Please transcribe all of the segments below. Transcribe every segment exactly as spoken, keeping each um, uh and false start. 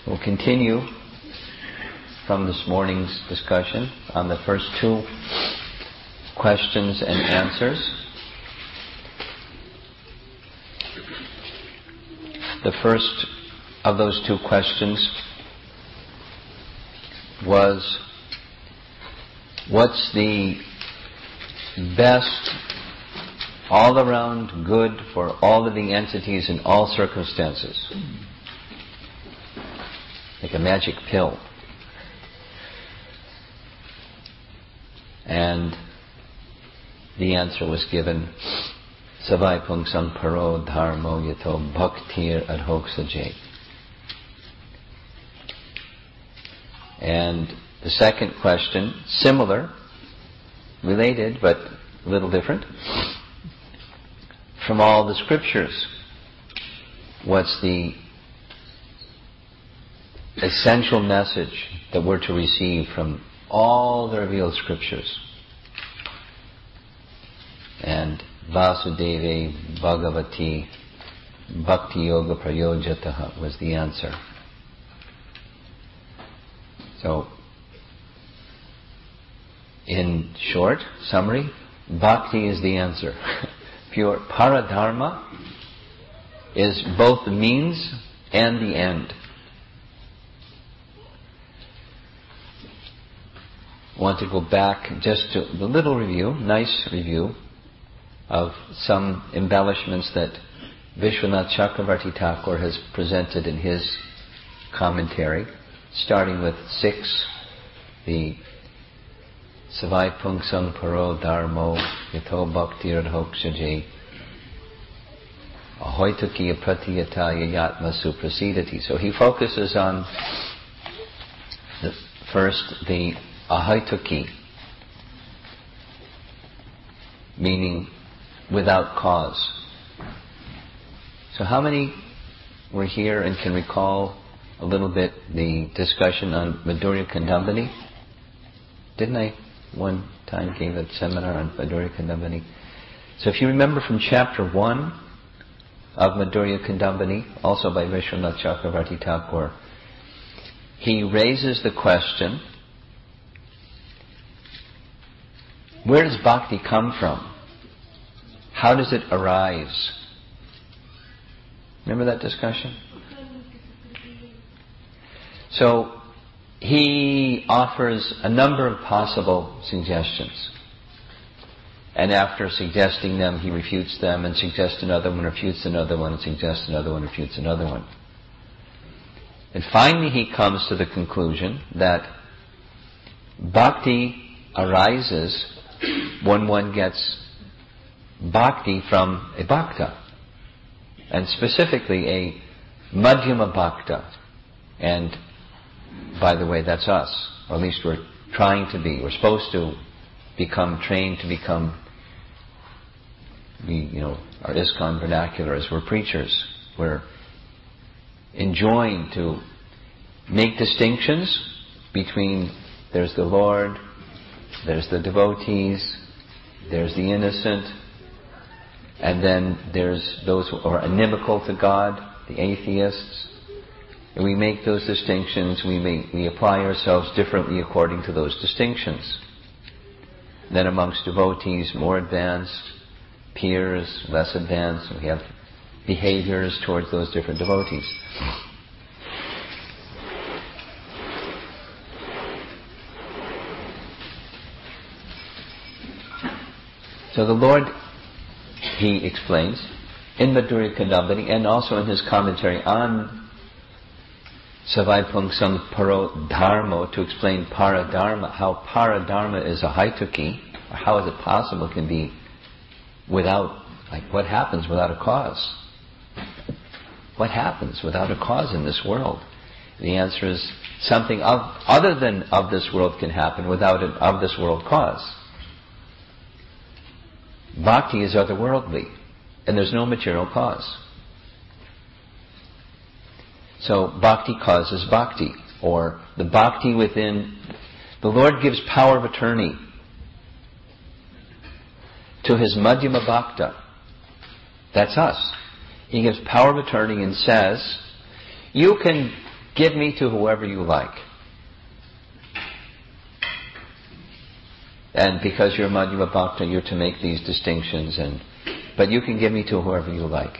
We'll continue from this morning's discussion on the first two questions and answers. The first of those two questions was, what's the best all-around good for all of the entities in all circumstances? Like a magic pill. And the answer was given, Savai Pungsang Paro Dharmo Yato Bhaktir Adhoksaje. And the second question, similar, related, but a little different. From all the scriptures, what's the essential message that we're to receive from all the revealed scriptures? And Vasudeve Bhagavati Bhakti Yoga Prayojataha was the answer. So, in short summary, Bhakti is the answer. Pure Paradharma is both the means and the end. I want to go back just to a little review, nice review, of some embellishments that Vishwanath Chakravarti Thakur has presented in his commentary, starting with six, the Savai Pungsang Paro Dharmo Yato Bhaktir Adhoksaje Ahoitukiya Pratiyataya Yatma Suprasidati. So he focuses on the first, the Ahoituki, meaning without cause. So how many were here and can recall a little bit the discussion on Madhurya Kandambini? Didn't I one time gave a seminar on Madhurya Kandambini? So if you remember from chapter one of Madhurya Kandambini, also by Vishwanath Chakravarti Thakur, he raises the question, where does bhakti come from? How does it arise? Remember that discussion? So, he offers a number of possible suggestions. And after suggesting them, he refutes them, and suggests another one, refutes another one, and suggests another one, refutes another one. And finally he comes to the conclusion that bhakti arises when one gets bhakti from a bhakta, and specifically a madhyama bhakta. And by the way, that's us, or at least we're trying to be. We're supposed to become trained to become, we, you know, our ISKCON vernacular is we're preachers. We're enjoined to make distinctions between there's the Lord, there's the devotees, there's the innocent, and then there's those who are inimical to God, the atheists. And we make those distinctions, we make, we apply ourselves differently according to those distinctions. Then amongst devotees, more advanced, peers, less advanced, we have behaviors towards those different devotees. So the Lord, he explains, in Madhurya Kandambini and also in his commentary on Savai Pungsang Paro Dharmo, to explain Paradharma, how Paradharma is a haituki, or how is it possible it can be without, like what happens without a cause? What happens without a cause in this world? The answer is something of, other than of this world can happen without an of this world cause. Bhakti is otherworldly, and there's no material cause. So bhakti causes bhakti, or the bhakti within. The Lord gives power of attorney to his madhyama bhakta. That's us. He gives power of attorney and says, you can give me to whoever you like. And because you're Madhyama Bhakta, you're to make these distinctions, and but you can give me to whoever you like.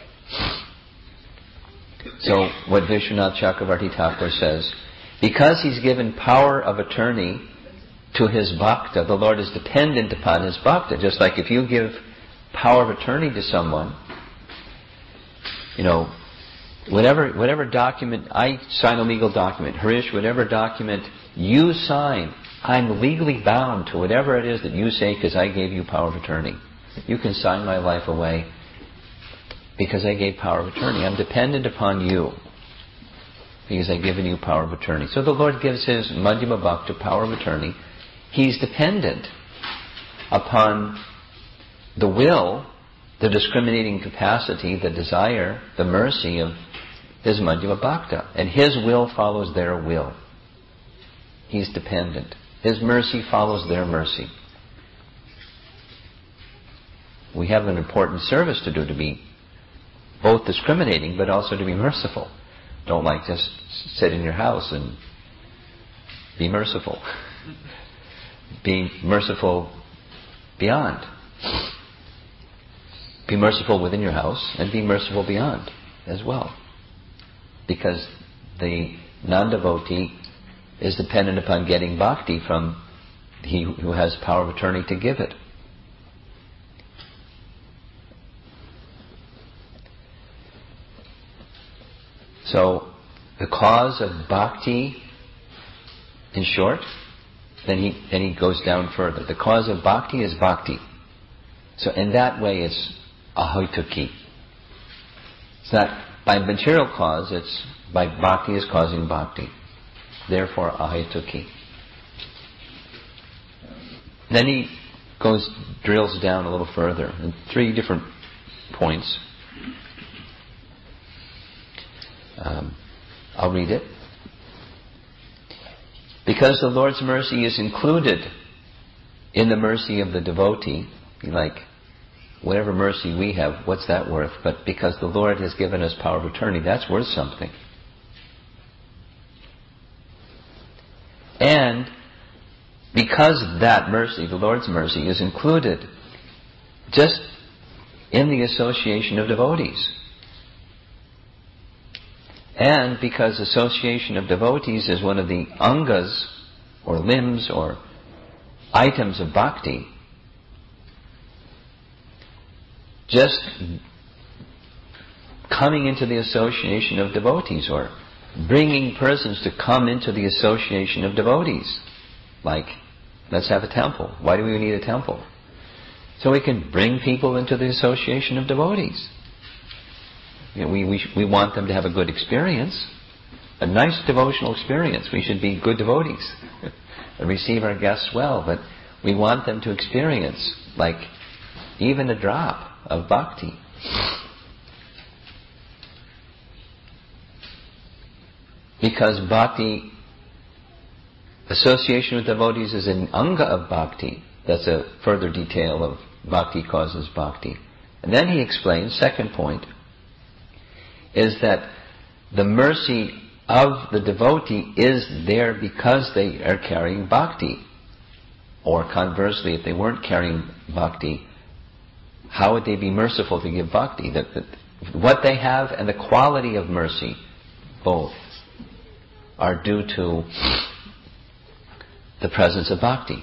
So what Vishwanath Chakravarti Thakur says, because he's given power of attorney to his bhakta, the Lord is dependent upon his bhakta. Just like if you give power of attorney to someone, you know, whatever whatever document, I sign a legal document, Harish, whatever document you sign, I'm legally bound to whatever it is that you say because I gave you power of attorney. You can sign my life away because I gave power of attorney. I'm dependent upon you because I've given you power of attorney. So the Lord gives his Madhyama Bhakta power of attorney. He's dependent upon the will, the discriminating capacity, the desire, the mercy of his Madhyama Bhakta. And his will follows their will. He's dependent. His mercy follows their mercy. We have an important service to do, to be both discriminating but also to be merciful. Don't like just sit in your house and be merciful. Be merciful beyond. Be merciful within your house and be merciful beyond as well. Because the non-devotee is dependent upon getting bhakti from he who has power of attorney to give it. So, the cause of bhakti, in short, then he then he goes down further. The cause of bhakti is bhakti. So in that way it's ahituki. It's not by material cause, it's by bhakti is causing bhakti. Therefore ahituki. Then he goes, drills down a little further in three different points. Um, I'll read it. Because the Lord's mercy is included in the mercy of the devotee, like whatever mercy we have, what's that worth? But because the Lord has given us power of attorney, that's worth something. And because that mercy, the Lord's mercy, is included just in the association of devotees. And because association of devotees is one of the angas, or limbs, or items of bhakti, just coming into the association of devotees, or bringing persons to come into the association of devotees. Like, let's have a temple. Why do we need a temple? So we can bring people into the association of devotees. You know, we, we, we want them to have a good experience, a nice devotional experience. We should be good devotees and receive our guests well, but we want them to experience, like, even a drop of bhakti. Because bhakti, association with devotees is an anga of bhakti. That's a further detail of bhakti causes bhakti. And then he explains, second point, is that the mercy of the devotee is there because they are carrying bhakti. Or conversely, if they weren't carrying bhakti, how would they be merciful to give bhakti? That, that what they have and the quality of mercy, both, are due to the presence of bhakti.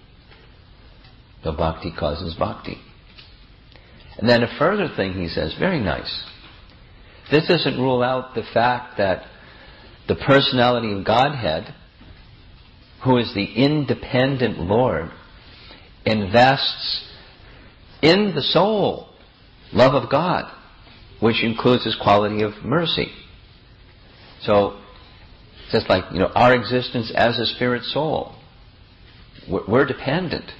So bhakti causes bhakti. And then a further thing he says, very nice. This doesn't rule out the fact that the personality of Godhead, who is the independent Lord, invests in the soul love of God, which includes his quality of mercy. So, just like, you know, our existence as a spirit soul, we're, we're dependent.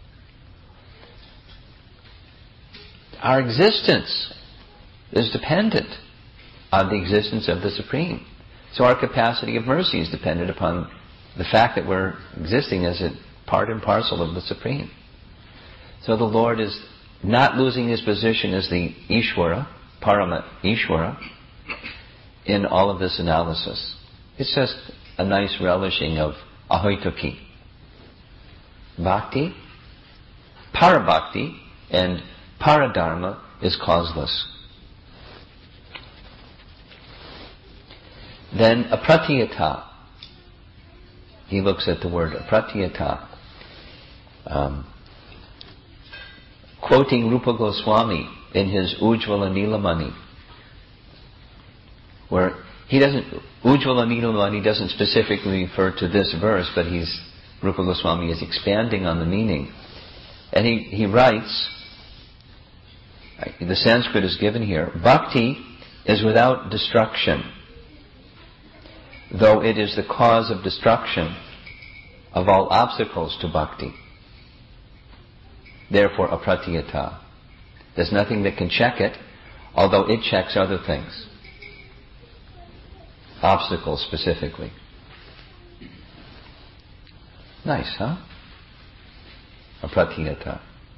Our existence is dependent on the existence of the Supreme. So our capacity of mercy is dependent upon the fact that we're existing as a part and parcel of the Supreme. So the Lord is not losing his position as the Ishvara, Parama Ishvara, in all of this analysis. It's just a nice relishing of ahoituki. Bhakti, parabhakti, and paradharma is causeless. Then apratiyata. He looks at the word apratiyata. Um, quoting Rupa Goswami in his Ujjvala Nilamani, where he doesn't, Ujjvala Nilamani doesn't specifically refer to this verse, but he's, Rupa Goswami is expanding on the meaning. And he, he writes, the Sanskrit is given here, bhakti is without destruction, though it is the cause of destruction of all obstacles to bhakti. Therefore, apratiyata. There's nothing that can check it, although it checks other things. Obstacles specifically. Nice, huh? Apratiyata.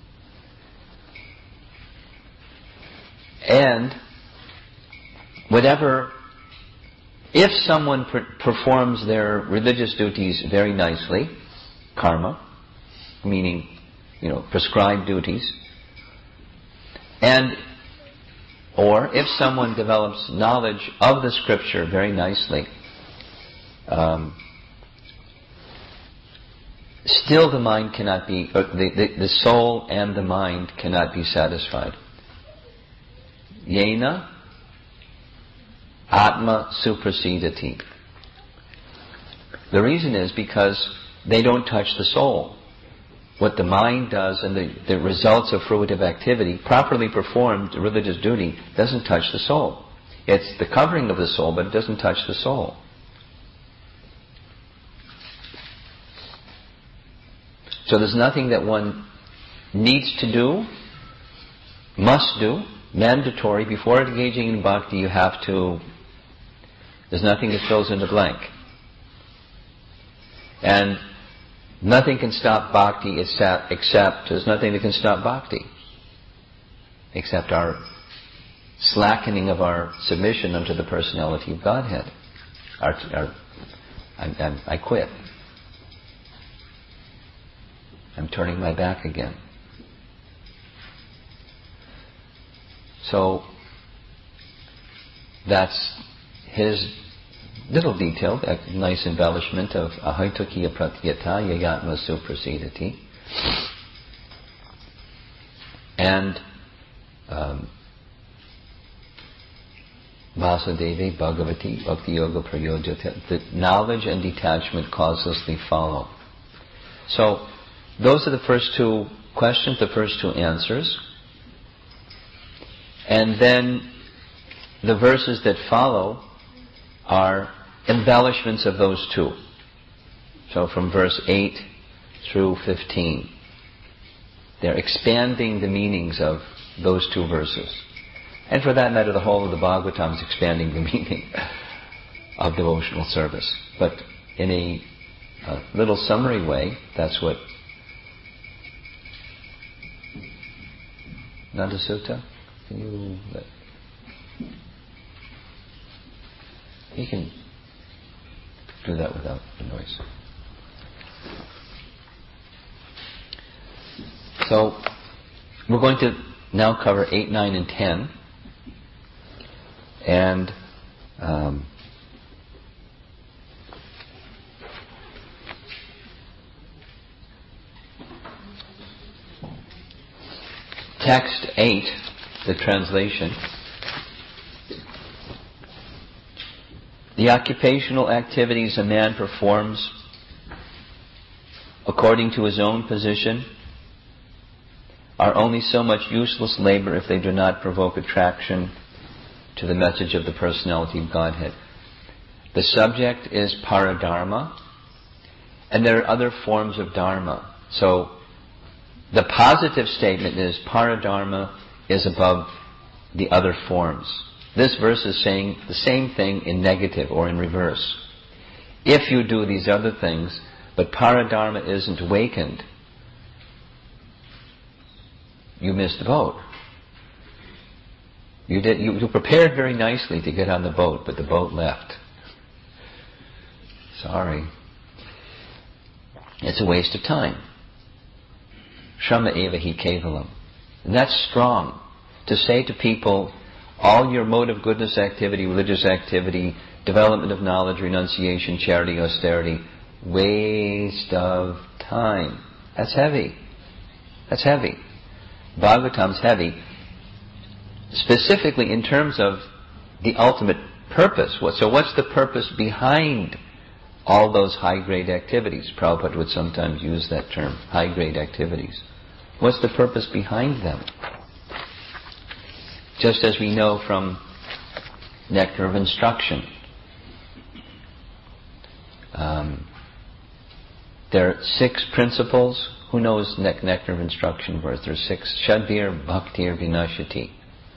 And whatever, if someone per- performs their religious duties very nicely, karma, meaning, you know, prescribed duties, and or if someone develops knowledge of the scripture very nicely, um, still the mind cannot be, uh, the, the, the soul and the mind cannot be satisfied. Yena Atma Suprasidati. The reason is because they don't touch the soul. What the mind does and the, the results of fruitive activity, properly performed religious duty, doesn't touch the soul. It's the covering of the soul, but it doesn't touch the soul. So there's nothing that one needs to do, must do, mandatory. Before engaging in bhakti, you have to, there's nothing that fills in the blank. And nothing can stop bhakti except, except, there's nothing that can stop bhakti except our slackening of our submission unto the personality of Godhead. Our, our, I, I, I quit. I'm turning my back again. So that's his little detail, that nice embellishment of ahaituki apratiyata yayatma suprasidati. And um, Vasudevi Bhagavati Bhakti Yoga Prayojata, the knowledge and detachment causelessly follow. So those are the first two questions, the first two answers. And then the verses that follow are embellishments of those two. So from verse eight through fifteen, they're expanding the meanings of those two verses. And for that matter, the whole of the Bhagavatam is expanding the meaning of devotional service. But in a, a little summary way, that's what Nanda Sutta, can you let, you can do that without the noise. So we're going to now cover eight, nine, and ten, and um, text eight, the translation. The occupational activities a man performs according to his own position are only so much useless labor if they do not provoke attraction to the message of the personality of Godhead. The subject is paradharma, and there are other forms of dharma. So the positive statement is paradharma is above the other forms. This verse is saying the same thing in negative or in reverse. If you do these other things, but paradharma isn't awakened, you missed the boat. You did. You, you prepared very nicely to get on the boat, but the boat left. Sorry. It's a waste of time. Shrama eva hi kevalam. And that's strong. To say to people, all your mode of goodness activity, religious activity, development of knowledge, renunciation, charity, austerity, waste of time. That's heavy. That's heavy. Bhagavatam's heavy. Specifically in terms of the ultimate purpose. So what's the purpose behind all those high-grade activities? Prabhupada would sometimes use that term, high-grade activities. What's the purpose behind them? Just as we know from Nectar of Instruction. Um, there are six principles. Who knows ne- Nectar of Instruction verse? There are six. Shadbir Bhaktir Vinashati.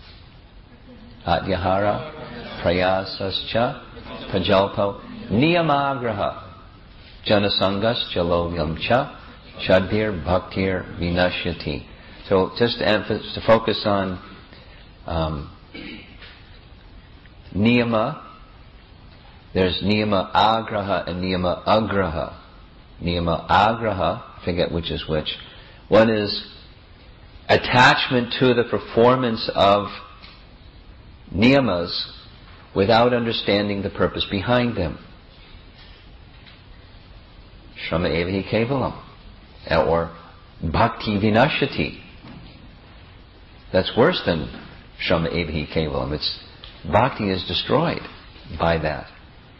Adyahara Prayasascha Prajalpo Niyamagraha Janasangas Jalovyamcha Shadbir Bhaktir Vinashyati. So just to, emphasis, to focus on um, Niyama. There's Niyama Agraha and Niyama Agraha. Niyama Agraha, I forget which is which. One is attachment to the performance of niyamas without understanding the purpose behind them. Shrama eva hi kevalam. Or bhakti vinashati. That's worse than Shrama eva hi kevalam. It's bhakti is destroyed by that.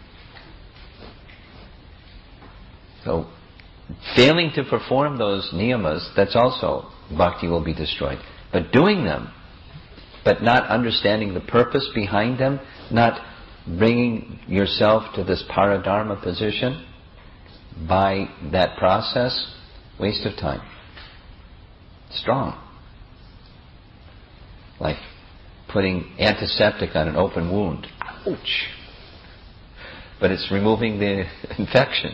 So, failing to perform those niyamas, that's also, bhakti will be destroyed. But doing them, but not understanding the purpose behind them, not bringing yourself to this paradharma position by that process, waste of time. Strong. Like putting antiseptic on an open wound. Ouch! But it's removing the infection.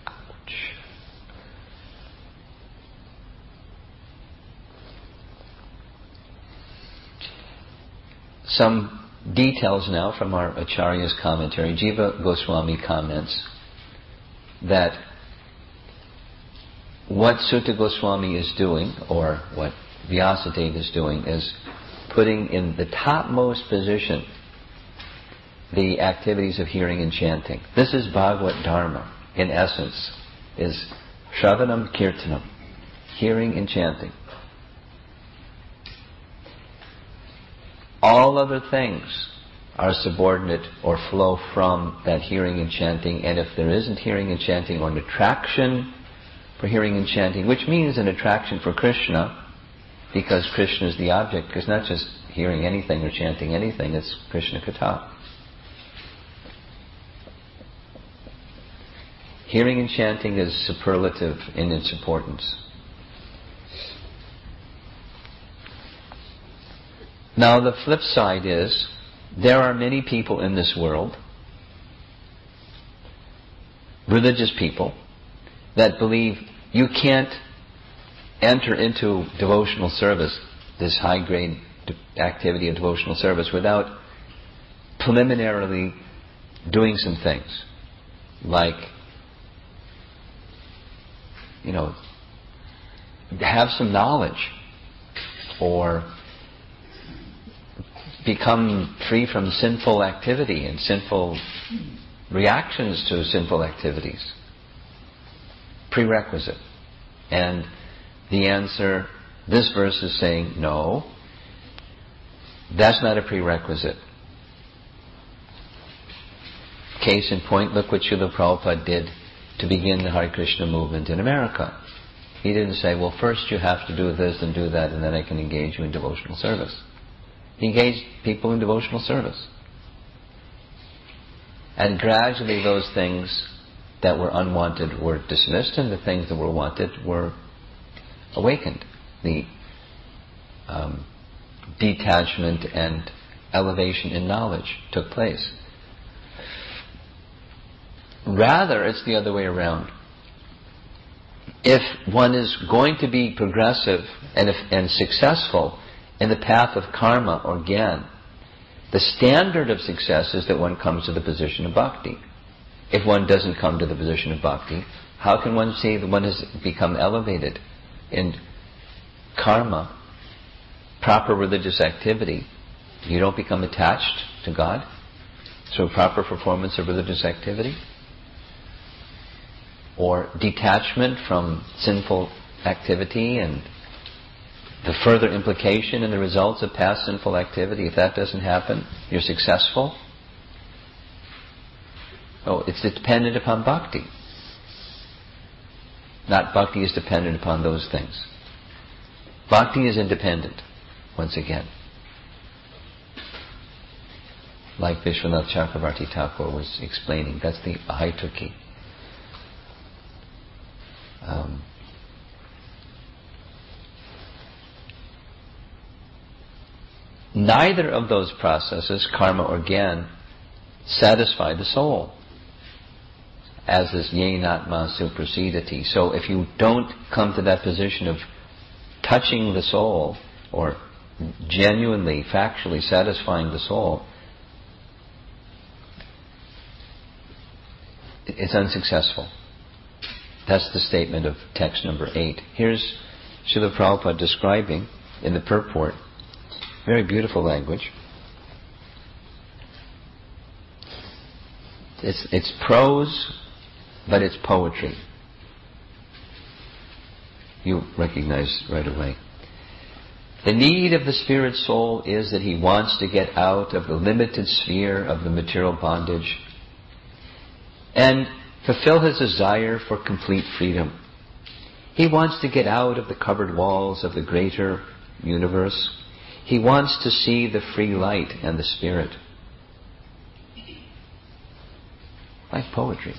Some details now from our Acharya's commentary. Jiva Goswami comments that what Sutta Goswami is doing, or what Vyasadeva is doing, is putting in the topmost position the activities of hearing and chanting. This is Bhagavad Dharma, in essence, is Shravanam Kirtanam, hearing and chanting. All other things are subordinate or flow from that hearing and chanting, and if there isn't hearing and chanting or an attraction for hearing and chanting, which means an attraction for Krishna, because Krishna is the object, because not just hearing anything or chanting anything, it's Krishna Katha. Hearing and chanting is superlative in its importance. Now the flip side is, there are many people in this world, religious people, that believe you can't enter into devotional service, this high-grade activity of devotional service, without preliminarily doing some things. Like, you know, have some knowledge, or become free from sinful activity and sinful reactions to sinful activities. Prerequisite. And the answer, this verse is saying, no, that's not a prerequisite. Case in point, look what Srila Prabhupada did to begin the Hare Krishna movement in America. He didn't say, well, first you have to do this and do that, and then I can engage you in devotional service. He engaged people in devotional service. And gradually those things that were unwanted were dismissed, and the things that were wanted were awakened. The um, detachment and elevation in knowledge took place. Rather, it's the other way around. If one is going to be progressive and, if, and successful in the path of karma or gyan, the standard of success is that one comes to the position of bhakti. if one doesn't come to the position of bhakti, how can one say that one has become elevated in karma, proper religious activity? You don't become attached to God through proper performance of religious activity? Or detachment from sinful activity and the further implication and the results of past sinful activity? If that doesn't happen, you're successful? Oh, it's dependent upon bhakti. Not bhakti is dependent upon those things. Bhakti is independent, once again. Like Vishwanath Chakravarti Thakur was explaining, that's the Ahaitukki. Um, neither of those processes, karma or gyan, satisfy the soul, as is yenatma suprasidati. So if you don't come to that position of touching the soul, or genuinely, factually satisfying the soul, it's unsuccessful. That's the statement of text number eight. Here's Srila Prabhupada describing in the purport, very beautiful language. It's, it's prose, but it's poetry. You recognize right away. The need of the spirit soul is that he wants to get out of the limited sphere of the material bondage and fulfill his desire for complete freedom. He wants to get out of the covered walls of the greater universe. He wants to see the free light and the spirit. Like poetry.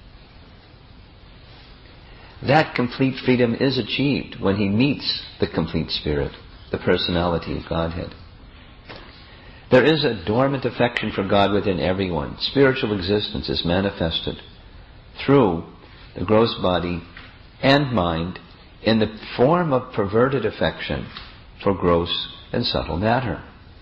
That complete freedom is achieved when he meets the complete spirit, the personality of Godhead. There is a dormant affection for God within everyone. Spiritual existence is manifested through the gross body and mind in the form of perverted affection for gross and subtle matter.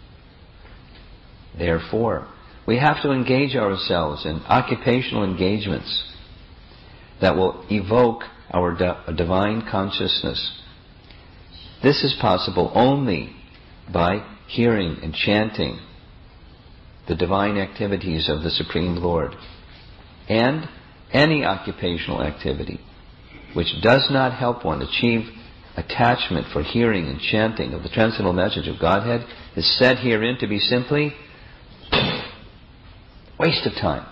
Therefore, we have to engage ourselves in occupational engagements that will evoke our di- divine consciousness. This is possible only by hearing and chanting the divine activities of the Supreme Lord. And any occupational activity which does not help one achieve attachment for hearing and chanting of the transcendental message of Godhead is said herein to be simply waste of time.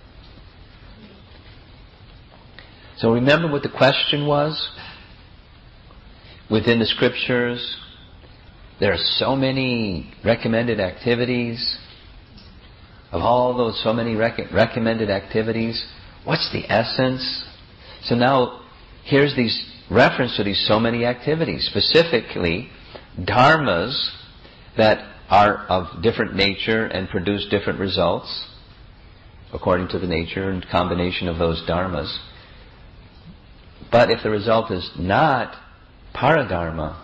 So remember what the question was? Within the scriptures, there are so many recommended activities. Of all those so many rec- recommended activities, what's the essence? So now, here's these reference to these so many activities, specifically dharmas that are of different nature and produce different results according to the nature and combination of those dharmas. But if the result is not paradharma,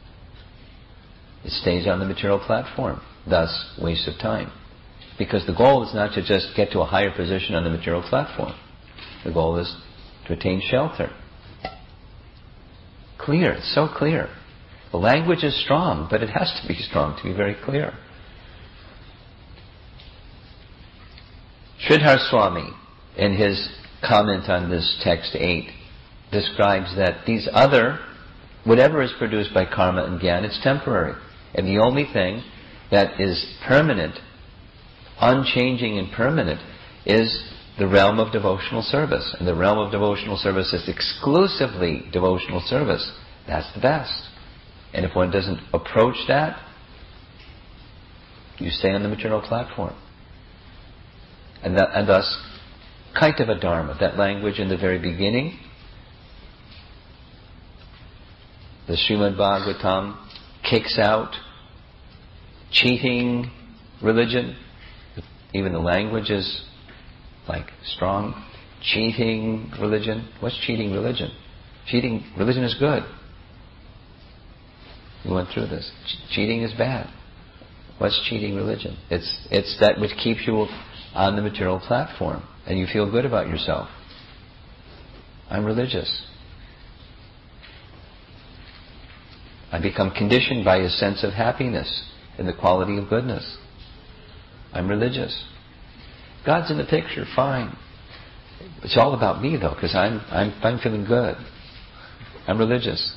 it stays on the material platform, thus waste of time. Because the goal is not to just get to a higher position on the material platform. The goal is to attain shelter. Clear, it's so clear. The language is strong, but it has to be strong to be very clear. Sridhar Swami, in his comment on this text eight, describes that these other, whatever is produced by karma and gyan, it's temporary. And the only thing that is permanent, unchanging and permanent, is the realm of devotional service. And the realm of devotional service is exclusively devotional service. That's the best. And if one doesn't approach that, you stay on the material platform. And, that, and thus, Kaitava Dharma, that language in the very beginning, the Srimad Bhagavatam kicks out cheating religion. Even the language is like strong. Cheating religion. What's cheating religion? Cheating religion is good. We went through this. Che- cheating is bad. What's cheating religion? It's it's that which keeps you on the material platform, and you feel good about yourself. I'm religious. I become conditioned by a sense of happiness and the quality of goodness. I'm religious. God's in the picture, fine. It's all about me though, because I'm, I'm, I'm feeling good. I'm religious.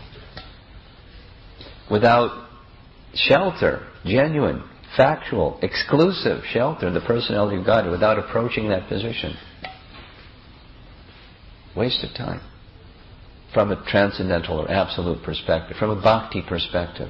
Without shelter, genuine, factual, exclusive shelter in the personality of God, without approaching that position, waste of time. From a transcendental or absolute perspective, from a bhakti perspective.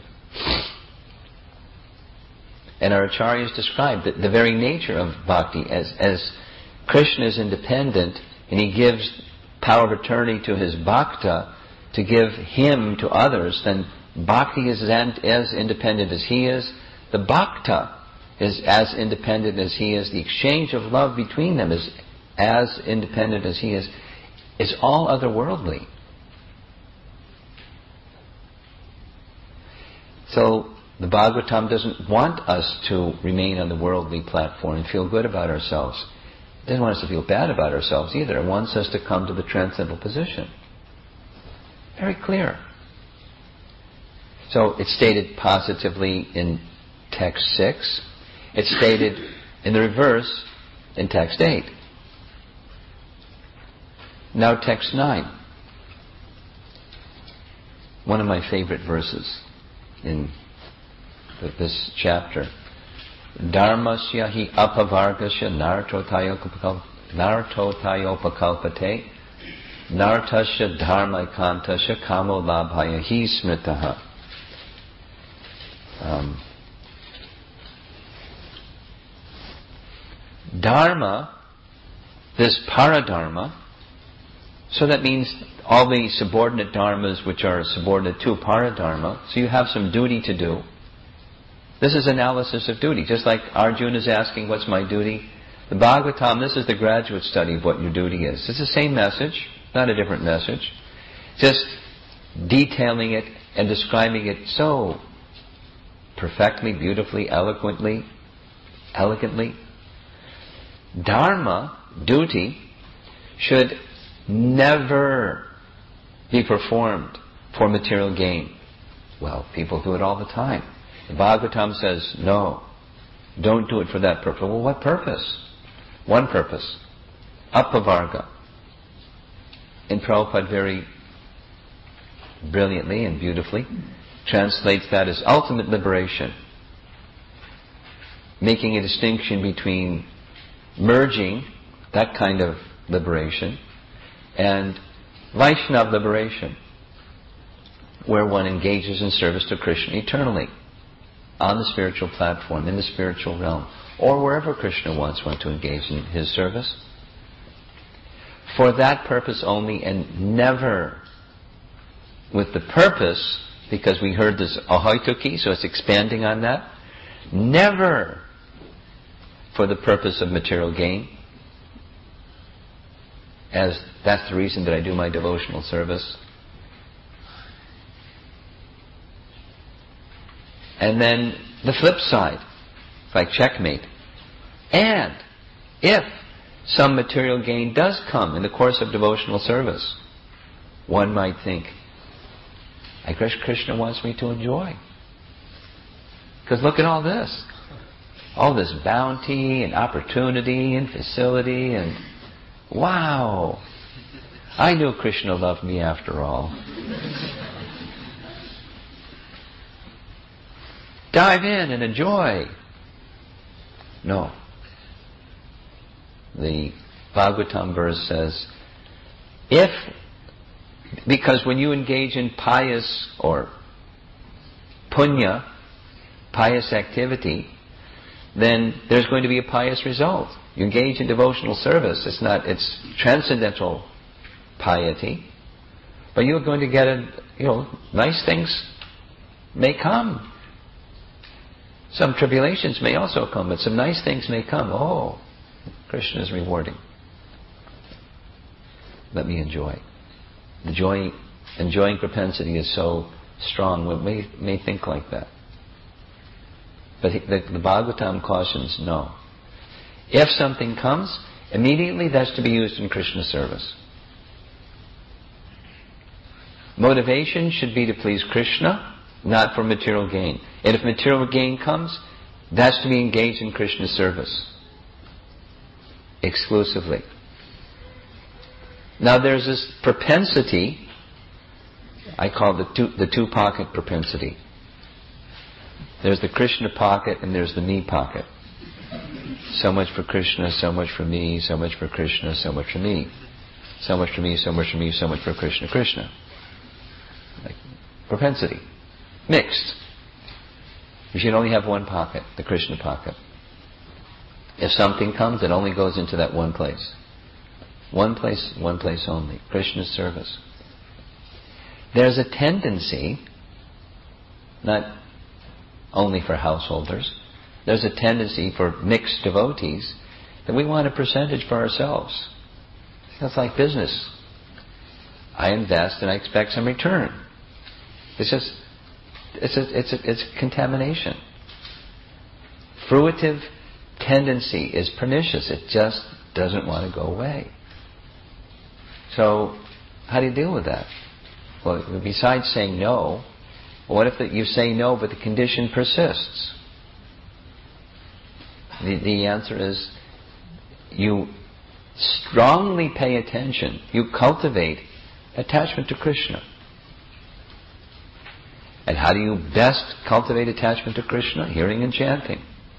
And our acharyas describe the, the very nature of bhakti as, as Krishna is independent and he gives power of attorney to his bhakta to give him to others, then bhakti is as independent as he is. The bhakta is as independent as he is. The exchange of love between them is as independent as he is. It's all otherworldly. So the Bhagavatam doesn't want us to remain on the worldly platform and feel good about ourselves. It doesn't want us to feel bad about ourselves either. It wants us to come to the transcendental position. Very clear. So it's stated positively in text six. It's stated in the reverse in text eight. Now text nine. One of my favorite verses in this chapter. Dharmasya hi apavargasya nartotayopakalpate nartasya dharmaikantasya kamo labhaya hi smritaha. Um, Dharma, this paradharma, so that means all the subordinate dharmas which are subordinate to paradharma, so you have some duty to do. This is analysis of duty. Just like Arjuna is asking, what's my duty? The Bhagavatam, this is the graduate study of what your duty is. It's the same message, not a different message. Just detailing it and describing it so perfectly, beautifully, eloquently, elegantly. Dharma, duty, should never be performed for material gain. Well, people do it all the time. The Bhagavatam says, no, don't do it for that purpose. Well, what purpose? One purpose. Apavarga. And Prabhupada very brilliantly and beautifully translates that as ultimate liberation, making a distinction between merging, that kind of liberation, and Vaishnava liberation, where one engages in service to Krishna eternally, on the spiritual platform, in the spiritual realm, or wherever Krishna wants one to engage in his service. For that purpose only, and never with the purpose, because we heard this ahoituki, so it's expanding on that, never for the purpose of material gain, as that's the reason that I do my devotional service. And then the flip side, like checkmate. And if some material gain does come in the course of devotional service, one might think, I guess Krishna wants me to enjoy. Because look at all this. All this bounty and opportunity and facility and wow! I knew Krishna loved me after all. Dive in and enjoy. No. The Bhagavatam verse says, if, because when you engage in pious or punya, pious activity, then there's going to be a pious result. You engage in devotional service. It's not, it's transcendental piety. But you're going to get a, you know, nice things may come. Some tribulations may also come, but some nice things may come. Oh, Krishna is rewarding. Let me enjoy. The joy, enjoying propensity is so strong, we may, may think like that. But the, the Bhagavatam cautions, no. If something comes, immediately that's to be used in Krishna service. Motivation should be to please Krishna, not for material gain. And if material gain comes, that's to be engaged in Krishna service. Exclusively. Now there's this propensity, I call the two, the two pocket propensity. There's the Krishna pocket and there's the me pocket. So much for Krishna, so much for me, so much for Krishna, so much for me. So much for me, so much for me, so much for Krishna, Krishna. Like propensity. Mixed. You should only have one pocket, the Krishna pocket. If something comes, it only goes into that one place. One place, one place only. Krishna's service. There's a tendency, not only for householders, there's a tendency for mixed devotees that we want a percentage for ourselves. That's like business. I invest and I expect some return. It's just, it's a, it's a, it's a contamination. Fruitive tendency is pernicious. It just doesn't want to go away. So, how do you deal with that? Well, besides saying no, what if the, you say no but the condition persists? The, the answer is you strongly pay attention. You cultivate attachment to Krishna. And how do you best cultivate attachment to Krishna? Hearing and chanting.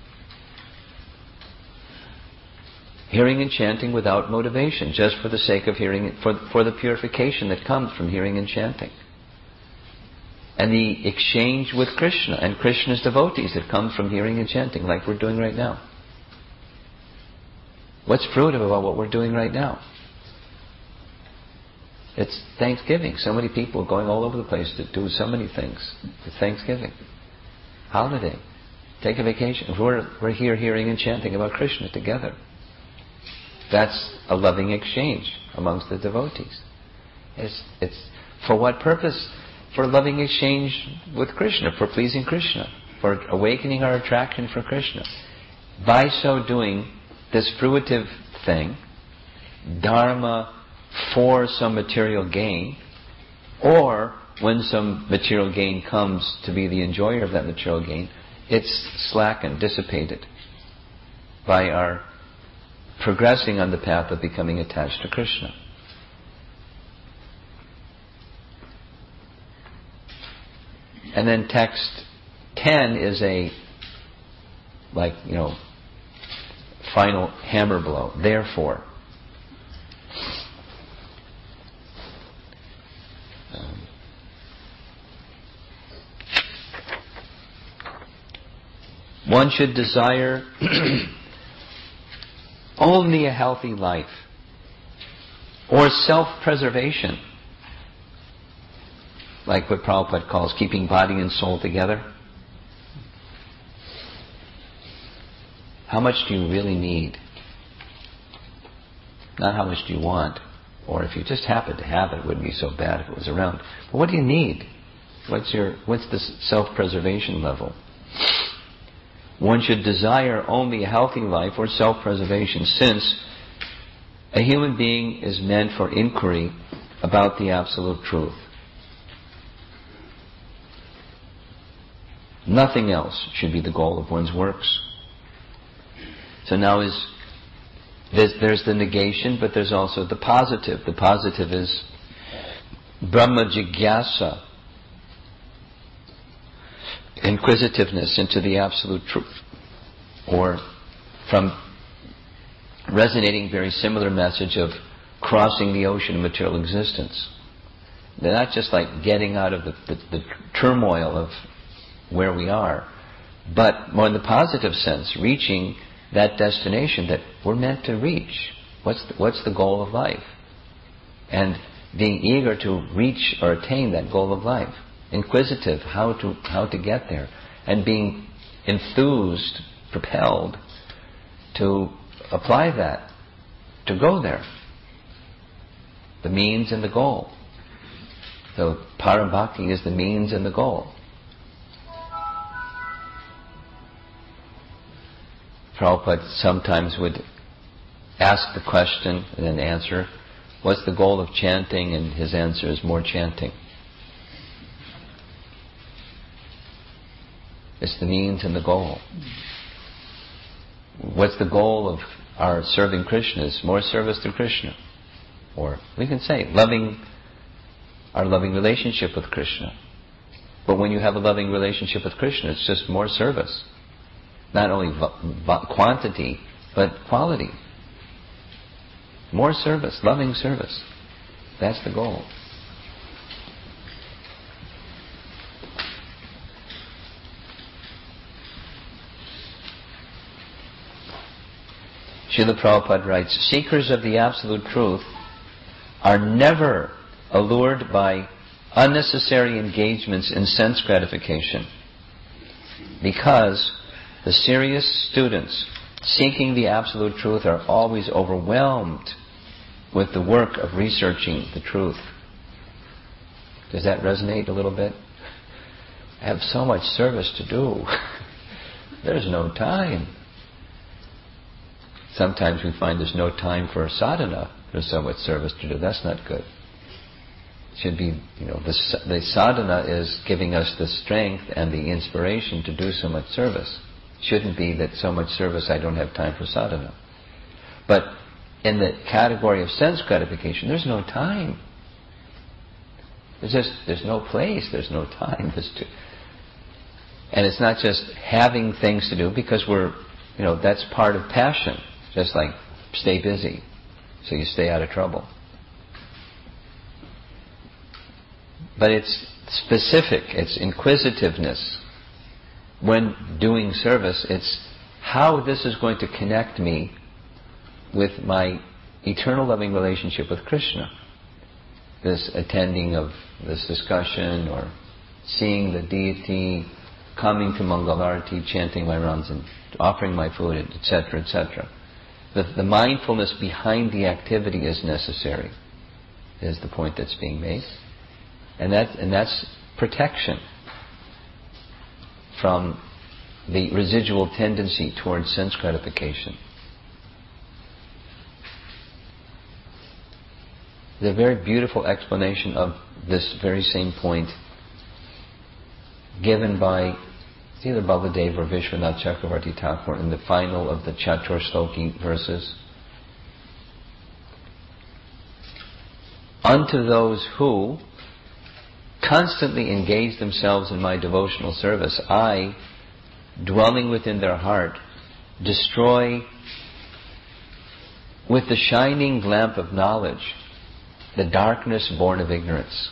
Hearing and chanting without motivation, just for the sake of hearing, for, for the purification that comes from hearing and chanting. And the exchange with Krishna and Krishna's devotees that comes from hearing and chanting, like we're doing right now. What's fruitive about what we're doing right now? It's Thanksgiving. So many people going all over the place to do so many things. It's Thanksgiving. Holiday. Take a vacation. We're, we're here hearing and chanting about Krishna together. That's a loving exchange amongst the devotees. It's, it's for what purpose? For loving exchange with Krishna, for pleasing Krishna, for awakening our attraction for Krishna. By so doing this fruitive thing, dharma for some material gain, or when some material gain comes to be the enjoyer of that material gain, it's slackened, dissipated by our progressing on the path of becoming attached to Krishna. And then text ten is a, like, you know, final hammer blow. Therefore, um, one should desire only a healthy life or self-preservation, like what Prabhupada calls keeping body and soul together. How much do you really need? Not how much do you want, or if you just happen to have it, it wouldn't be so bad if it was around. But what do you need? What's your what's the self-preservation level? One should desire only a healthy life or self-preservation, since a human being is meant for inquiry about the absolute truth. Nothing else should be the goal of one's works. So now is there's, there's the negation, but there's also the positive. The positive is Brahma Jigyasa, inquisitiveness into the absolute truth, or from resonating very similar message of crossing the ocean of material existence. They're not just like getting out of the, the, the turmoil of where we are, but more in the positive sense, reaching that destination that we're meant to reach. What's the, what's the goal of life? And being eager to reach or attain that goal of life. Inquisitive, how to how to get there, and being enthused, propelled to apply that, to go there. The means and the goal. So Parabhakti is the means and the goal. Prabhupada sometimes would ask the question and then answer, what's the goal of chanting? And his answer is more chanting. It's the means and the goal. What's the goal of our serving Krishna? Is more service to Krishna. Or we can say loving our loving relationship with Krishna. But when you have a loving relationship with Krishna, it's just more service. Not only v- v- quantity, but quality. More service, loving service. That's the goal. Srila Prabhupada writes, seekers of the Absolute Truth are never allured by unnecessary engagements in sense gratification, because the serious students seeking the Absolute Truth are always overwhelmed with the work of researching the truth. Does that resonate a little bit? I have so much service to do. There's no time. Sometimes we find there's no time for sadhana. There's so much service to do. That's not good. It should be, you know, the, the sadhana is giving us the strength and the inspiration to do so much service. It shouldn't be that so much service I don't have time for sadhana. But in the category of sense gratification, there's no time. There's just, there's no place, there's no time. There's too, and it's not just having things to do, because we're, you know, that's part of passion. Just like stay busy, so you stay out of trouble. But it's specific, it's inquisitiveness. When doing service, it's how this is going to connect me with my eternal loving relationship with Krishna. This attending of this discussion, or seeing the deity, coming to Mangalarti, chanting my rounds and offering my food, et cetera, et cetera. The, the mindfulness behind the activity is necessary, is the point that's being made. And that and that's protection from the residual tendency towards sense gratification. The very beautiful explanation of this very same point given by either Baladev or Vishwanath Chakravarti Thakur in the final of the Chatur Shloki verses. Unto those who constantly engage themselves in my devotional service, I, dwelling within their heart, destroy with the shining lamp of knowledge the darkness born of ignorance.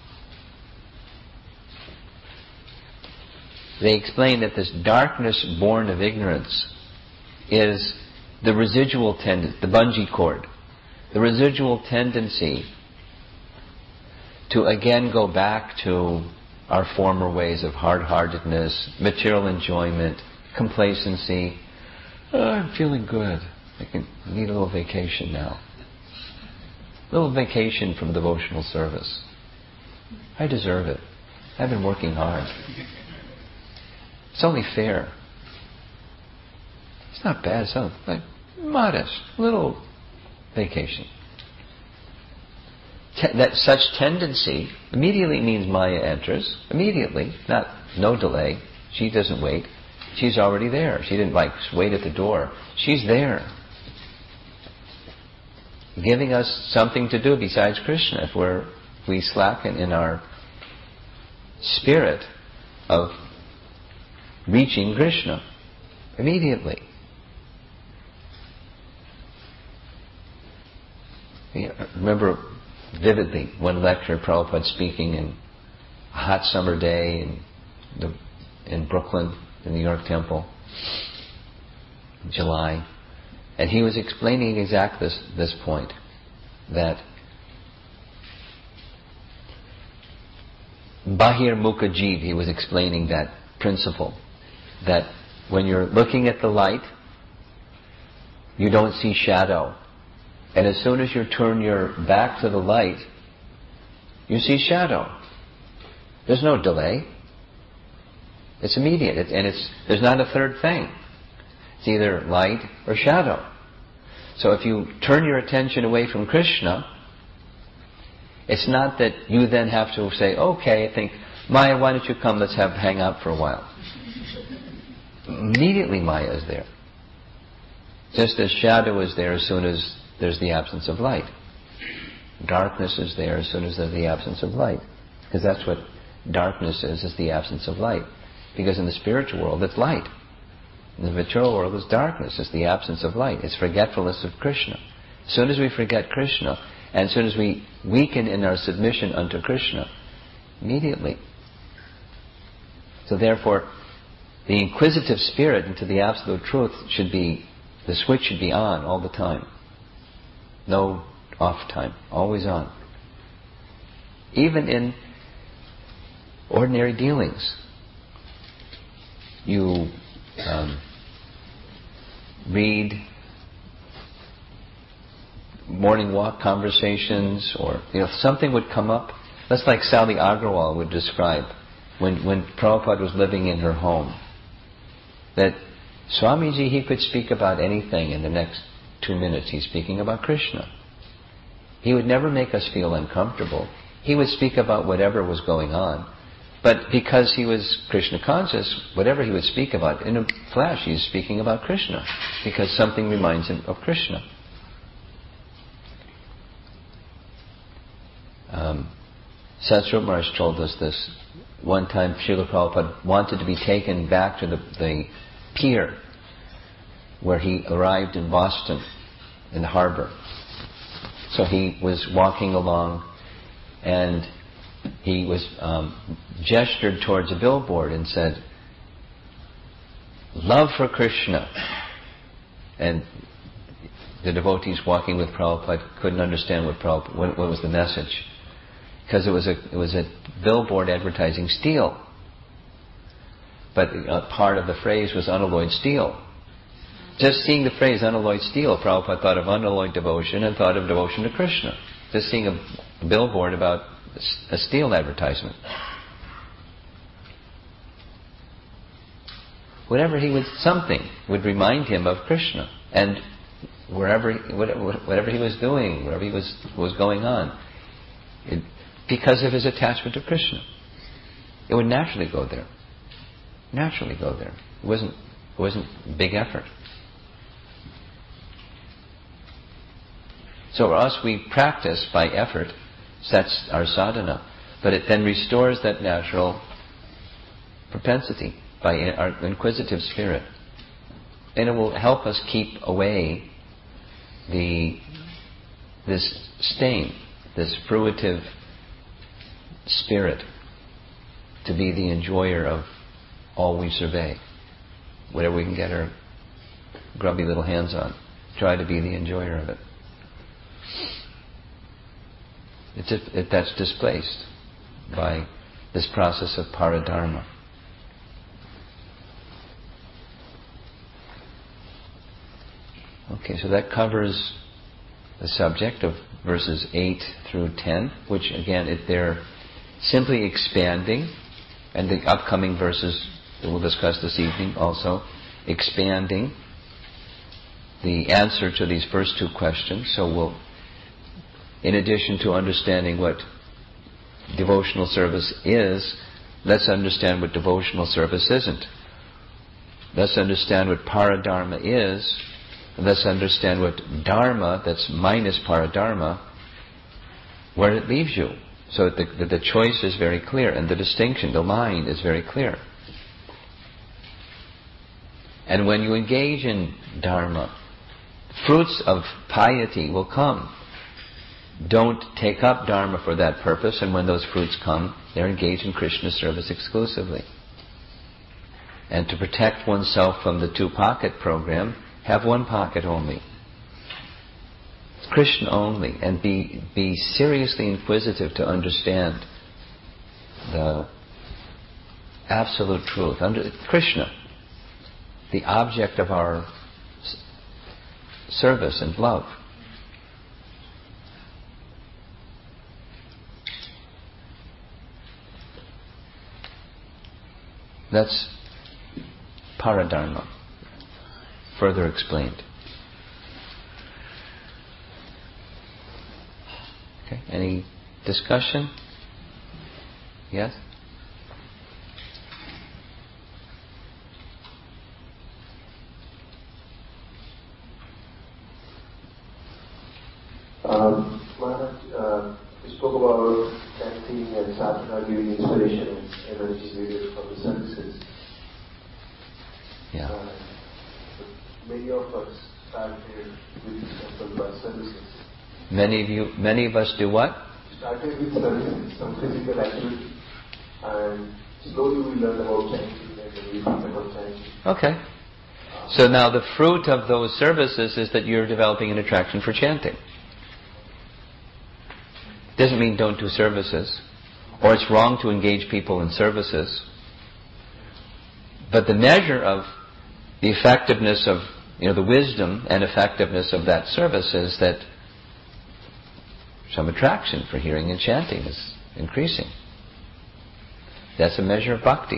They explain that this darkness born of ignorance is the residual tendency, the bungee cord, the residual tendency to again go back to our former ways of hard-heartedness, material enjoyment, complacency. Oh, I'm feeling good. I can need a little vacation now. A little vacation from devotional service. I deserve it. I've been working hard. It's only fair. It's not bad. It's not, like modest, little vacation. Te- that such tendency immediately means Maya enters. Immediately, not no delay. She doesn't wait. She's already there. She didn't like wait at the door. She's there, giving us something to do besides Krishna. If we're if we slacken in our spirit of reaching Krishna immediately. I remember vividly one lecture Prabhupada speaking in a hot summer day in the, in Brooklyn, in the New York Temple, in July, and he was explaining exactly this, this point, that Bahir Mukha Jeev, he was explaining that principle, that when you're looking at the light, you don't see shadow. And as soon as you turn your back to the light, you see shadow. There's no delay. It's immediate. It, and it's there's not a third thing. It's either light or shadow. So if you turn your attention away from Krishna, it's not that you then have to say, okay, I think, Maya, why don't you come, let's have hang out for a while. Immediately Maya is there. Just as shadow is there as soon as there's the absence of light. Darkness is there as soon as there's the absence of light. Because that's what darkness is, is the absence of light. Because in the spiritual world, it's light. In the material world, it's darkness. It's the absence of light. It's forgetfulness of Krishna. As soon as we forget Krishna, and as soon as we weaken in our submission unto Krishna, immediately. So therefore, the inquisitive spirit into the absolute truth should be, the switch should be on all the time. No off time. Always on. Even in ordinary dealings. You um, read morning walk conversations, or you know, something would come up. That's like Sally Agrawal would describe when, when Prabhupada was living in her home. That Swamiji, he could speak about anything in the next two minutes. He's speaking about Krishna. He would never make us feel uncomfortable. He would speak about whatever was going on. But because he was Krishna conscious, whatever he would speak about, in a flash he's speaking about Krishna. Because something reminds him of Krishna. Um, Satsrup Maharaj told us this. One time Srila Prabhupada wanted to be taken back to the, the pier where he arrived in Boston, in the harbor. So he was walking along and he was um, gestured towards a billboard and said, "Love for Krishna." And the devotees walking with Prabhupada couldn't understand what, Prabhupada, what, what was the message. Because it was a it was a billboard advertising steel. But a part of the phrase was unalloyed steel. Just seeing the phrase unalloyed steel, Prabhupada thought of unalloyed devotion and thought of devotion to Krishna. Just seeing a billboard about a steel advertisement. Whatever he would, something would remind him of Krishna. And wherever, whatever he was doing, wherever he was, was going on, it, because of his attachment to Krishna, it would naturally go there. Naturally go there. It wasn't, it wasn't a big effort. So for us, we practice by effort. That's our sadhana. But it then restores that natural propensity by our inquisitive spirit. And it will help us keep away the this stain, this fruitive spirit, to be the enjoyer of all we survey. Whatever we can get our grubby little hands on, try to be the enjoyer of it. It's a, it, that's displaced by this process of paradharma. Okay, so that covers the subject of verses eight through ten, which again, it, they're simply expanding, and the upcoming verses that we'll discuss this evening also, expanding the answer to these first two questions. So we'll, in addition to understanding what devotional service is, let's understand what devotional service isn't. Let's understand what paradharma is, and let's understand what dharma, that's minus paradharma, where it leaves you. So that the, the choice is very clear, and the distinction, the line is very clear. And when you engage in dharma, fruits of piety will come. Don't take up dharma for that purpose, and when those fruits come, they're engaged in Krishna service exclusively. And to protect oneself from the two-pocket program, have one pocket only. Krishna only, and be be seriously inquisitive to understand the absolute truth. Under Krishna, the object of our service and love. That's paradharma. further explained. Okay, any discussion? Yes? Um, Maharaj, uh, you spoke about chanting and sadhana giving inspiration and energy needed from the services. Yeah. Uh, many of us started with simple bus services. Many of you, many of us do what? Started with services, some physical activity, and slowly we learn about chanting and then we think about chanting. Okay. So now the fruit of those services is that you're developing an attraction for chanting. Doesn't mean don't do services, or it's wrong to engage people in services. But the measure of the effectiveness of, you know, the wisdom and effectiveness of that service is that some attraction for hearing and chanting is increasing. That's a measure of bhakti.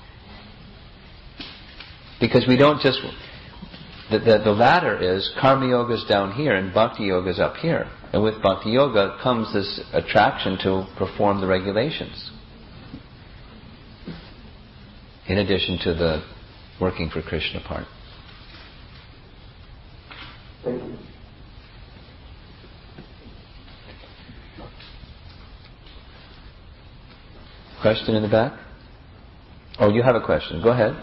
Because we don't just... The, the, the latter is karma yoga is down here and bhakti yoga is up here. And with bhakti yoga comes this attraction to perform the regulations. In addition to the working for Krishna part. Thank you. Question in the back? Oh, you have a question. Go ahead.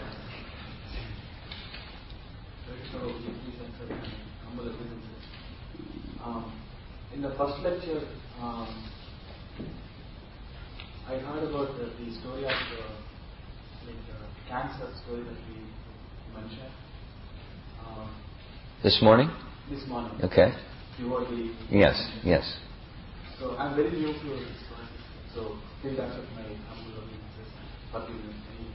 Um, in the first lecture, um, I heard about the, the story of the, like the cancer story that we mentioned. Um, This morning? This morning. Okay. Devotee. Yes, yes. So I'm very new to this one. So please accept my humble obeisances and forgive me any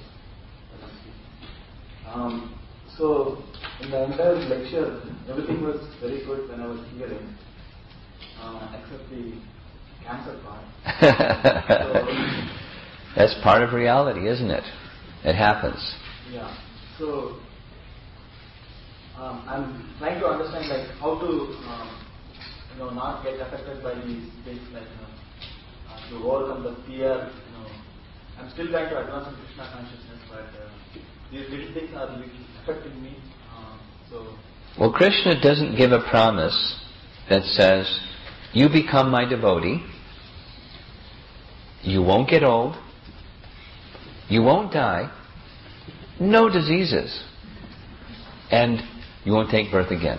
mistake. Um, so in the entire lecture, everything was very good when I was hearing, uh, except the cancer part. So, that's part of reality, isn't it? It happens. Yeah. So um, I'm trying to understand like how to um, you know not get affected by these things, like you know uh, to overcome the fear. You know, I'm still trying to advance in Krishna consciousness, but uh, these little things are little affecting me. Um, so well, Krishna doesn't give a promise that says, "You become my devotee. You won't get old. You won't die. No diseases. And you won't take birth again."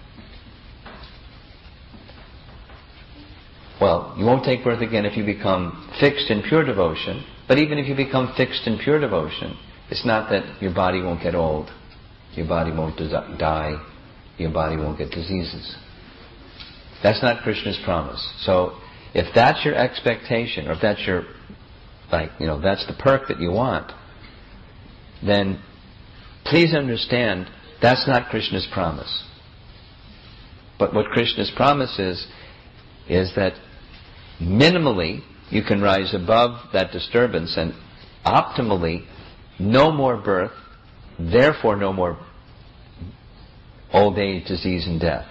Well, you won't take birth again if you become fixed in pure devotion. But even if you become fixed in pure devotion, it's not that your body won't get old. Your body won't die. Your body won't get diseases. That's not Krishna's promise. So, if that's your expectation, or if that's your, like, you know, that's the perk that you want, then please understand that's not Krishna's promise. But what Krishna's promise is, is that minimally you can rise above that disturbance, and optimally no more birth, therefore no more old age, disease and death.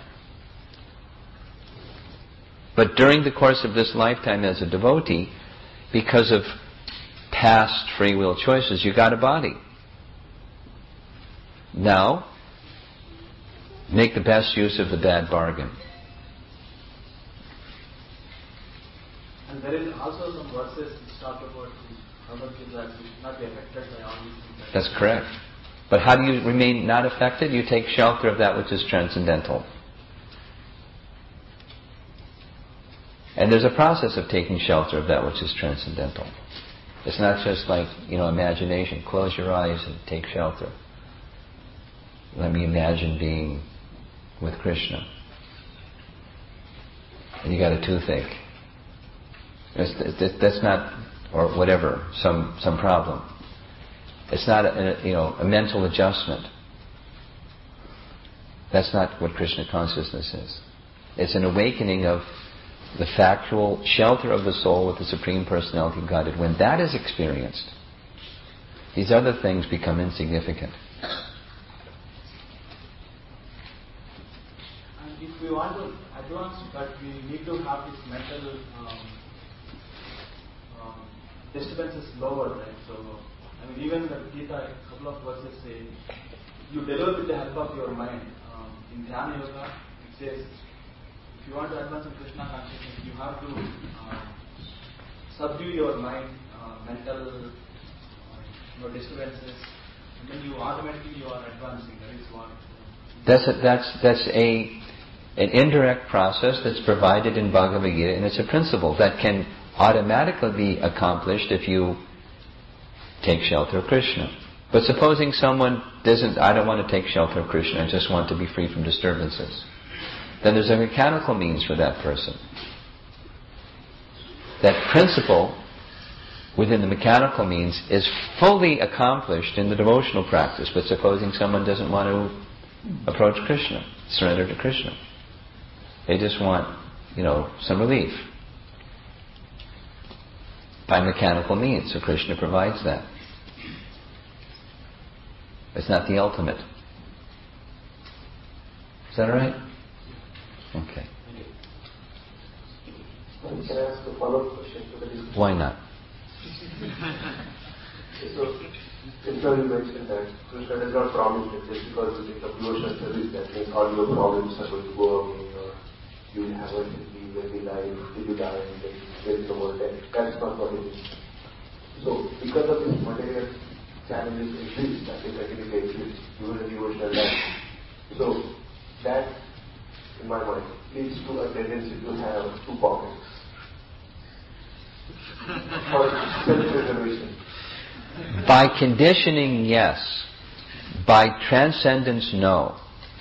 But during the course of this lifetime as a devotee, because of past free will choices, you got a body. Now, make the best use of the bad bargain. and there is also some verses which talk about the other things that we should not be affected by all these things. That's correct. But how do you remain not affected? You take shelter of that which is transcendental. And there's a process of taking shelter of that which is transcendental. It's not just like, you know, imagination. Close your eyes and take shelter. Let me imagine being with Krishna. And you got a toothache. That's, that's not, or whatever, some some problem. It's not a, you know, a mental adjustment. That's not what Krishna consciousness is. It's an awakening of the factual shelter of the soul with the Supreme Personality of Godhead. When that is experienced, these other things become insignificant. want to advance, but we need to have this mental um, um, disturbance is lower, right? So, I mean, even the Gita, a couple of verses say, you deliver with the help of your mind. Um, in Dhyana Yoga, it says, if you want to advance in Krishna consciousness, you have to uh, subdue your mind, uh, mental uh, you know, disturbances, and then you automatically you are advancing. That is what. That's a, that's that's a an indirect process that's provided in Bhagavad Gita, and it's a principle that can automatically be accomplished if you take shelter of Krishna. But supposing someone doesn't, I don't want to take shelter of Krishna, I just want to be free from disturbances, then there's a mechanical means for that person. That principle within the mechanical means is fully accomplished in the devotional practice. But supposing someone doesn't want to approach Krishna, surrender to Krishna, they just want, you know, some relief by mechanical means. So Krishna provides that. It's not the ultimate. Is that all right? Okay. Can I ask a follow-up question to the discussion? Why not? So, just now you mentioned that Krishna does not promise that just because you take up devotional service, that means all your problems are going to go away, or you will have a happy, happy life till you die and then there is no more death. That's not what it is. So, because of this material challenges exist, that is actually exist, even in devotional life. So, that, in my mind, leads to a tendency to have two pockets. For self-preservation. By conditioning, yes. By transcendence, no.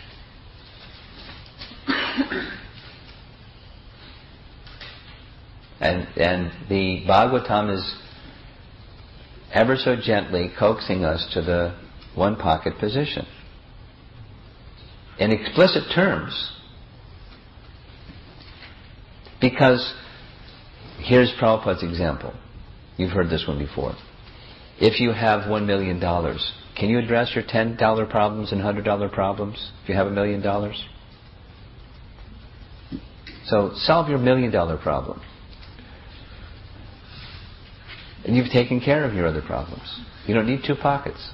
And and the Bhagavatam is ever so gently coaxing us to the one pocket position. In explicit terms. Because here's Prabhupada's example. You've heard this one before. If you have one million dollars, can you address your ten dollar problems and one hundred dollar problems if you have a million dollars? So solve your million dollar problem. And you've taken care of your other problems. You don't need two pockets.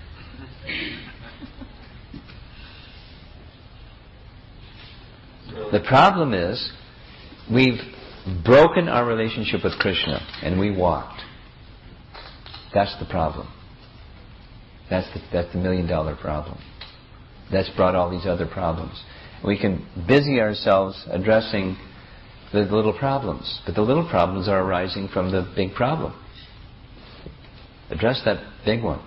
The problem is, we've broken our relationship with Krishna and we walked. That's the problem. That's the, that's the million dollar problem. That's brought all these other problems. We can busy ourselves addressing the little problems, but the little problems are arising from the big problem. Address that big one.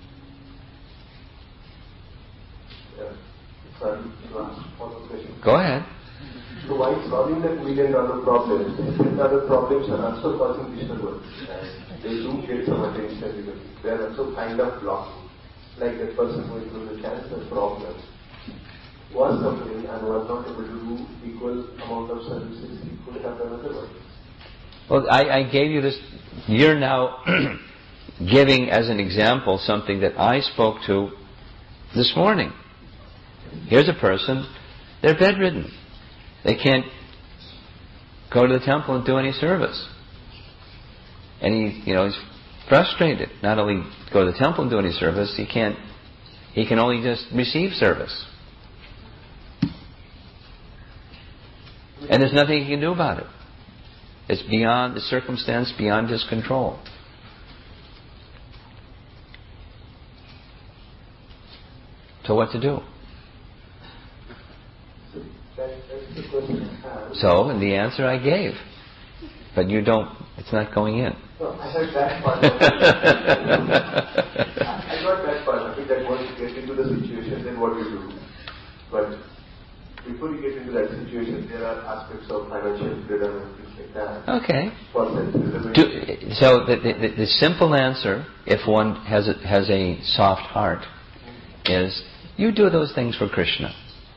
Yeah. Sorry to ask follow-up question. Go ahead. So while solving that million dollar problem, different other problems are also causing disturbance. And they do get some attention because they are also kind of blocked. Like that person going through the cancer problem was suffering and was not able to do equal amount of services he could have done otherwise. Well, I, I gave you this. You're now giving as an example something that I spoke to this morning. Here's a person, they're bedridden. They can't go to the temple and do any service. And he, you know, he's frustrated. Not only go to the temple and do any service, he can't, he can only just receive service. And there's nothing he can do about it. It's beyond the circumstance, beyond his control. So what to do? So, and the answer I gave. But you don't, it's not going in. No, I heard that part. I got that part. I think that once you get into the situation, then what you do. But before you get into that situation, there are aspects of financial freedom and things like that. Okay. For do, so the, the, the simple answer, if one has a, has a soft heart, is you do those things for Krishna.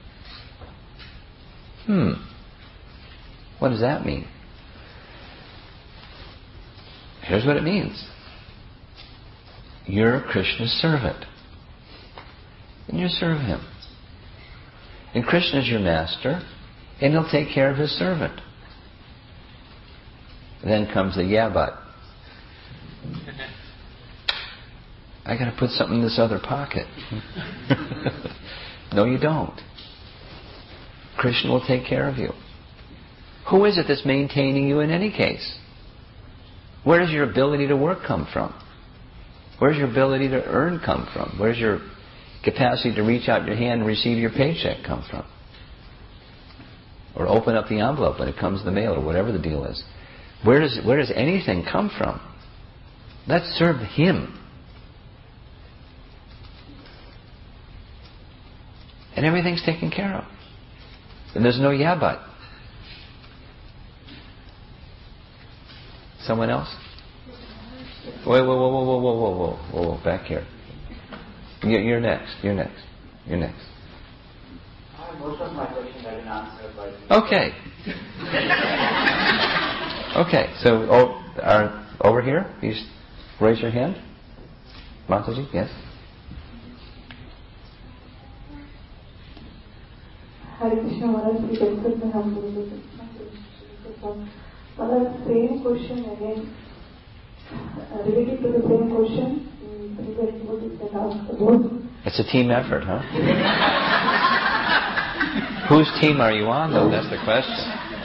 Hmm. What does that mean? Here's what it means. You're Krishna's servant. And you serve him. And Krishna is your master. and He'll take care of His servant. Then comes the yeah, but. I got to put something in this other pocket. No, you don't. Krishna will take care of you. Who is it that's maintaining you in any case? Where does your ability to work come from? Where's your ability to earn come from? Where's your capacity to reach out your hand and receive your paycheck come from? Or open up the envelope when it comes in the mail, or whatever the deal is. Where does where does anything come from? Let's serve Him. And everything's taken care of. And there's no yeah but. Someone else? Wait, whoa, whoa, whoa, whoa, whoa, whoa, whoa, whoa, whoa, back here. You're, you're next. You're next. You're next. Uh, most of my questions have been answered by. Okay. Okay. So, oh, are, over here, you raise your hand. Mataji, yes. Hare Krishna Maharaj, we discussed the Maharaj, same question again, uh, related to the same question, previous what you said asked about. It's a team effort, huh? Whose team are you on, though? That's the question.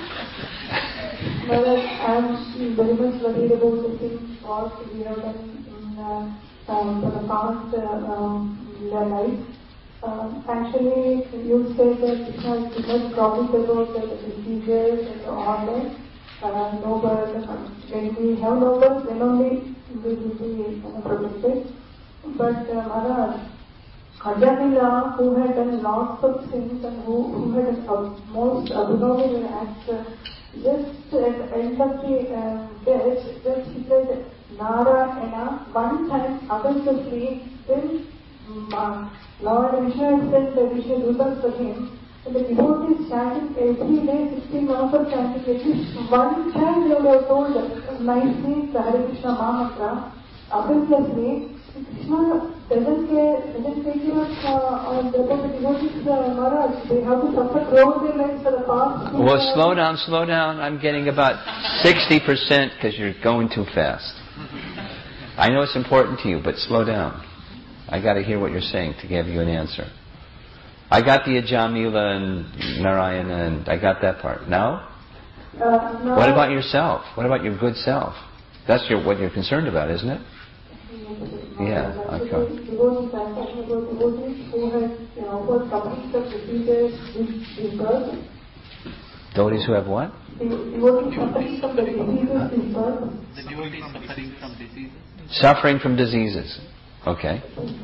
Maharaj, I'm very much worried about the things what we have done in, uh, um, for the past uh, um, life. Um, actually, you said that it has too much problems about the procedures and the order, uh, no birth. When we have no birth, then only we will be uh, protected. But uh, Maharaj, Ajamila, who had done lots of things and who, who had uh, most abnormal acts, uh, just at the end of the uh, death, just he said, Narayana, one time, abundantly, then uh, Lord Vishnu said that we should do that for him. And the devotees chanting every day, sixteen hours of chanting, at least one time they would have told nicely the Hare Krishna Mahamatra. Obviously, Krishna doesn't care, doesn't take care of uh, the devotees, uh, Maharaj. They have to suffer throughout their lives for the past. Well, slow down, slow down. I'm getting about sixty percent because you're going too fast. I know it's important to you, but slow down. I got to hear what you're saying to give you an answer. I got the Ajamila and Narayana, and I got that part. Now? Uh, no. What about yourself? What about your good self? That's your, what you're concerned about, isn't it? Yeah, okay. Devotees, I'm talking about devotees who have, you know, who have complete of procedures in birth. Devotees who have what? Devotees suffering from the diseases in birth. The devotees suffering from diseases. Suffering from diseases. Okay.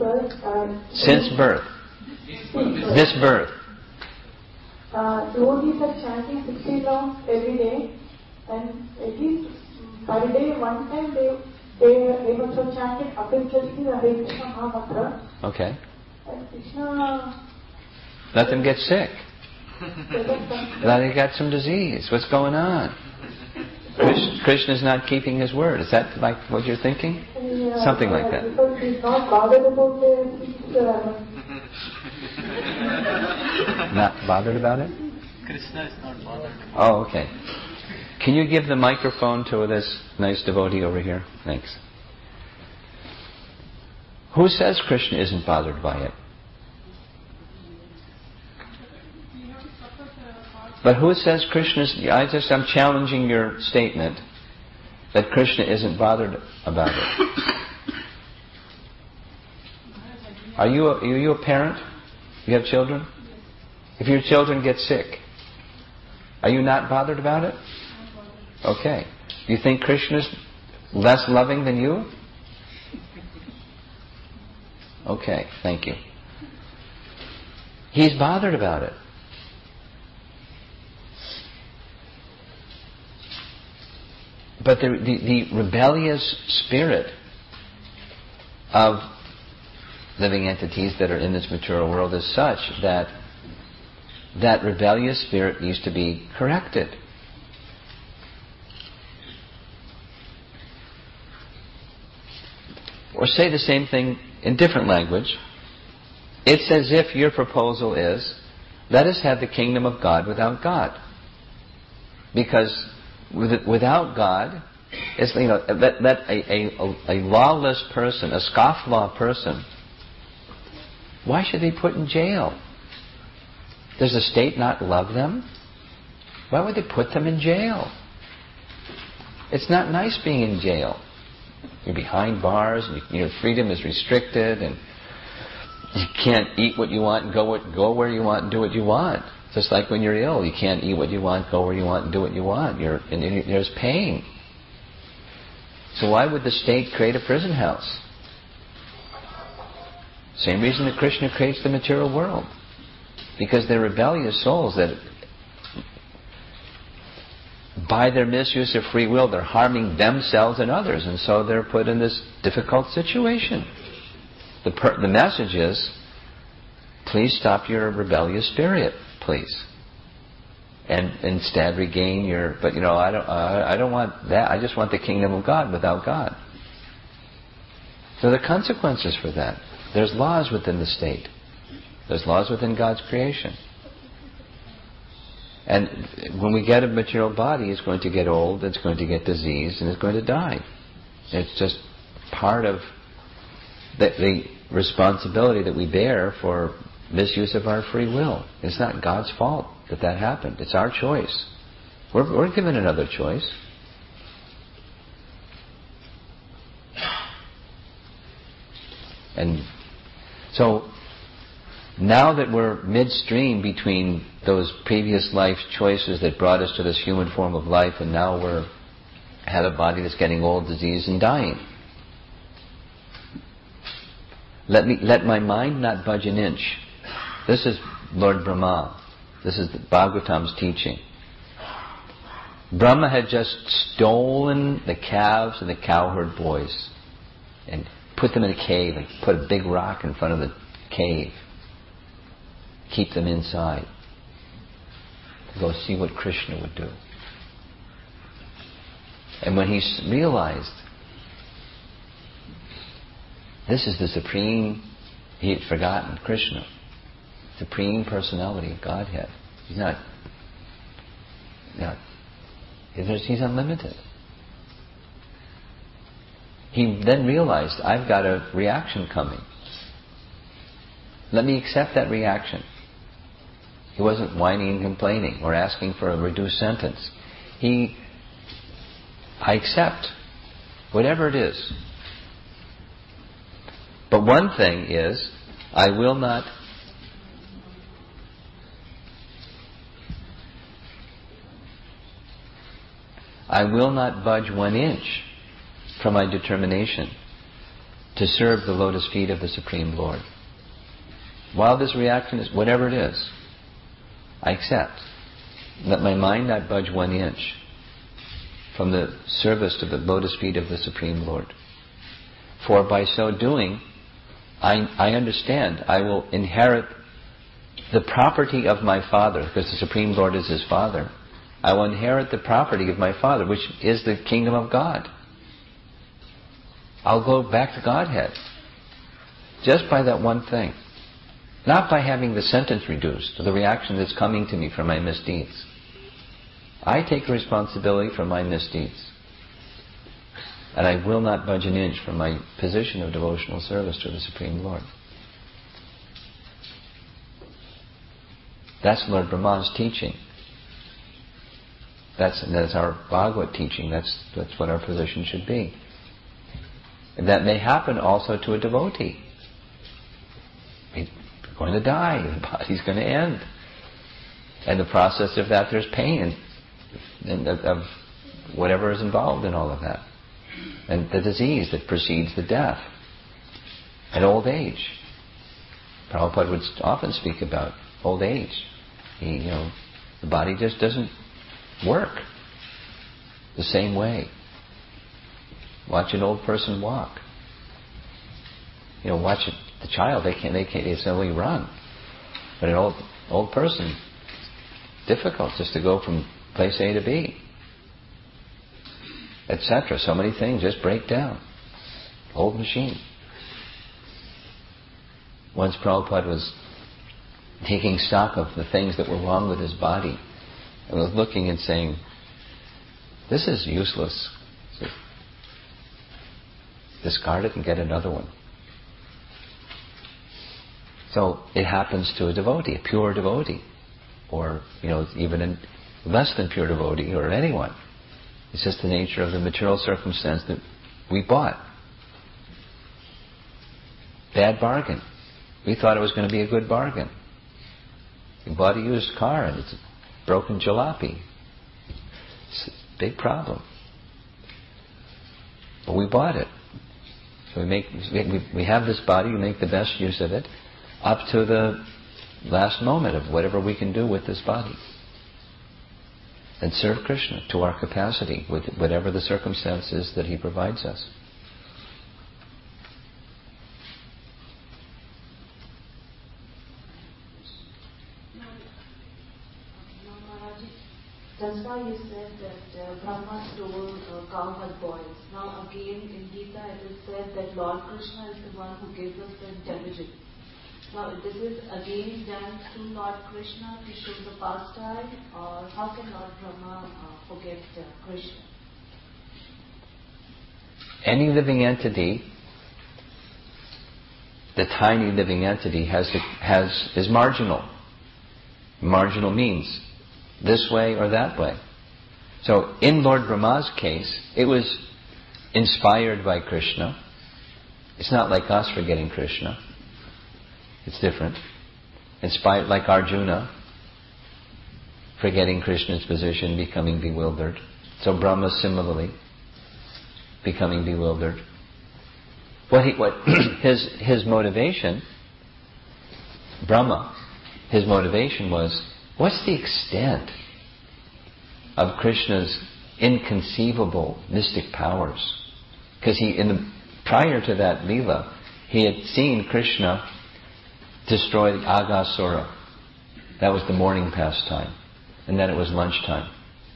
Since birth. This birth. Uh, devotees are chanting sixteen rounds every day, and at least per day, one time they they, they must have chanted Abhinjati the Hare Krishna Mahamatra. Okay. And Krishna. Let them get sick. Let them get some disease. What's going on? Krishna is not keeping his word. Is that like what you're thinking? Yeah, Something yeah, like that. Because he's not bothered about the uh, Not bothered about it? Krishna is not bothered. Oh, okay. Can you give the microphone to this nice devotee over here? Thanks. Who says Krishna isn't bothered by it? But who says Krishna's... I just, I'm challenging your statement that Krishna isn't bothered about it. Are you a, are you a parent? You have children? If your children get sick, are you not bothered about it? Okay. Do you think Krishna's less loving than you? Okay, thank you. He's bothered about it. But the, the, the rebellious spirit of living entities that are in this material world is such that that rebellious spirit needs to be corrected. Or say the same thing in different language. It's as if your proposal is, let us have the kingdom of God without God. Because with, without God, it's, you know, let, let a, a, a lawless person, a scofflaw person, why should they be put in jail? Does the state not love them? Why would they put them in jail? It's not nice being in jail. You're behind bars, and you, your freedom is restricted, and you can't eat what you want and go go where you want and do what you want. Just like when you're ill, you can't eat what you want, go where you want, and do what you want. You're, and there's pain. So why would the state create a prison house? Same reason that Krishna creates the material world. Because they're rebellious souls that, by their misuse of free will, they're harming themselves and others, and so they're put in this difficult situation. The, per- the message is, please stop your rebellious spirit, please, and instead regain your. But you know, I don't. Uh, I don't want that. I just want the kingdom of God without God. So there are consequences for that. There's laws within the state. There's laws within God's creation. And when we get a material body, it's going to get old, it's going to get diseased, and it's going to die. It's just part of the, the responsibility that we bear for misuse of our free will. It's not God's fault that that happened. It's our choice. We're, we're given another choice. And so, now that we're midstream between those previous life choices that brought us to this human form of life, and now we're have a body that's getting old, diseased, and dying. Let me let my mind not budge an inch. This is Lord Brahma. This is the Bhagavatam's teaching. Brahma had just stolen the calves and the cowherd boys and put them in a cave and put a big rock in front of the cave. Keep them inside. Go see what Krishna would do. And when he realized this is the supreme, he had forgotten Krishna, supreme personality of Godhead. He's not, not he's unlimited. He then realized, I've got a reaction coming. Let me accept that reaction. He wasn't whining and complaining or asking for a reduced sentence. He, I accept whatever it is. But one thing is, I will not I will not budge one inch from my determination to serve the lotus feet of the Supreme Lord. While this reaction is whatever it is, I accept. Let my mind not budge one inch from the service to the lotus feet of the Supreme Lord. For by so doing, I, I understand I will inherit the property of my Father, because the Supreme Lord is His Father. I will inherit the property of my Father, which is the kingdom of God. I'll go back to Godhead. Just by that one thing. Not by having the sentence reduced, or the reaction that's coming to me from my misdeeds. I take responsibility for my misdeeds. And I will not budge an inch from my position of devotional service to the Supreme Lord. That's Lord Brahma's teaching. That's, that's our Bhagavad teaching. That's, that's what our position should be. And that may happen also to a devotee. He's going to die. The body's going to end. And the process of that, there's pain and, and of, of whatever is involved in all of that. And the disease that precedes the death. And old age. Prabhupada would often speak about old age. He, you know, the body just doesn't work the same way. Watch an old person walk. You know, watch it, the child. They can't. They can't. They only run. But an old old person, difficult just to go from place A to B, et cetera. So many things just break down. Old machine. Once Prabhupada was taking stock of the things that were wrong with his body, and was looking and saying, this is useless. So, discard it and get another one. So it happens to a devotee, a pure devotee, or you know, even a less than pure devotee, or anyone. It's just the nature of the material circumstance that we bought. Bad bargain. We thought it was going to be a good bargain. We bought a used car and it's a broken jalopy. It's a big problem. But we bought it. So we make we, we have this body, we make the best use of it up to the last moment of whatever we can do with this body. And serve Krishna to our capacity with whatever the circumstances that He provides us. Just now you said that uh, Brahma stole uh, cow mud boils. Now again in Gita it is said that Lord Krishna is the one who gives us the intelligence. Now this is again done to Lord Krishna to show the pastime, or how can Lord Brahma uh, forget uh, Krishna? Any living entity, the tiny living entity has has is marginal. Marginal means this way or that way. So in Lord Brahma's case, it was inspired by Krishna. It's not like us forgetting Krishna. It's different. Inspired like Arjuna, forgetting Krishna's position, becoming bewildered. So Brahma similarly, becoming bewildered. What he, what his his motivation, Brahma, his motivation was, what's the extent of Krishna's inconceivable mystic powers? Because he, in the prior to that Leela, he had seen Krishna destroy the Aghasura. That was the morning pastime. And then it was lunchtime.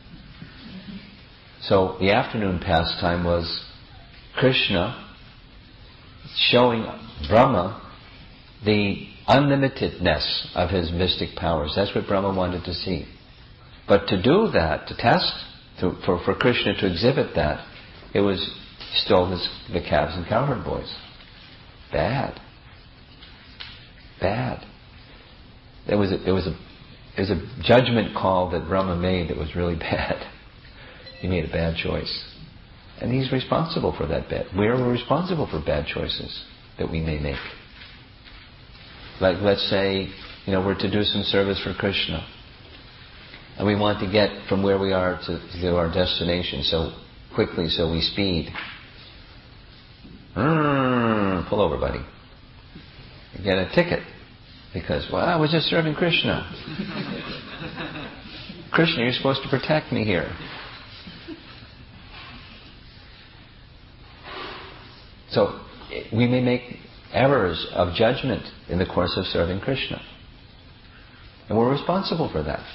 So the afternoon pastime was Krishna showing Brahma the unlimitedness of his mystic powers. That's what Brahma wanted to see. But to do that, to test, to, for, for Krishna to exhibit that, it was, he stole his, the calves and cowherd boys. Bad. Bad. There was a, it was a, it was a judgment call that Brahma made that was really bad. He made a bad choice. And he's responsible for that bad. We're responsible for bad choices that we may make. Like, let's say, you know, we're to do some service for Krishna, and we want to get from where we are to, to our destination so quickly, so we speed. Mm, pull over, buddy. You get a ticket because, well, I was just serving Krishna. Krishna, you're supposed to protect me here. So we may make errors of judgment in the course of serving Krishna. And we're responsible for that.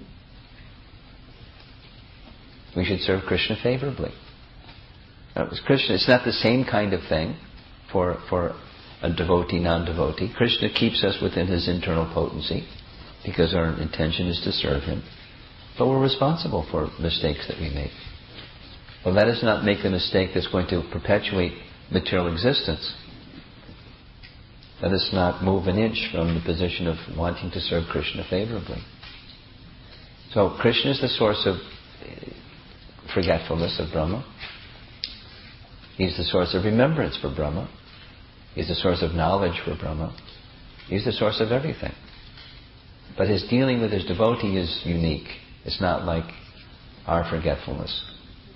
We should serve Krishna favorably. Now, Krishna, it's not the same kind of thing for, for a devotee, non-devotee. Krishna keeps us within his internal potency because our intention is to serve him. But we're responsible for mistakes that we make. But let us not make a mistake that's going to perpetuate material existence. Let us not move an inch from the position of wanting to serve Krishna favorably. So Krishna is the source of forgetfulness of Brahma. He's the source of remembrance for Brahma. He's the source of knowledge for Brahma. He's the source of everything. But his dealing with his devotee is unique. It's not like our forgetfulness.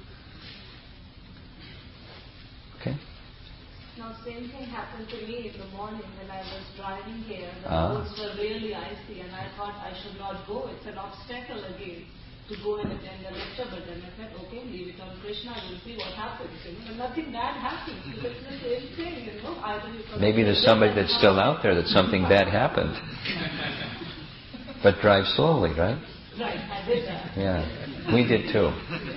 Okay? Now, same thing happened to me in the morning when I was driving here. The Ah. roads were really icy, and I thought I should not go. It's an obstacle again to go and attend the lecture. But then I said, okay, leave it on Krishna. We'll see what happens. You know, and nothing bad happens. It's the same thing, you know. Either you come Maybe there's somebody that's still out there that something bad happened. But drive slowly, right? Right, I did that. Yeah, we did too.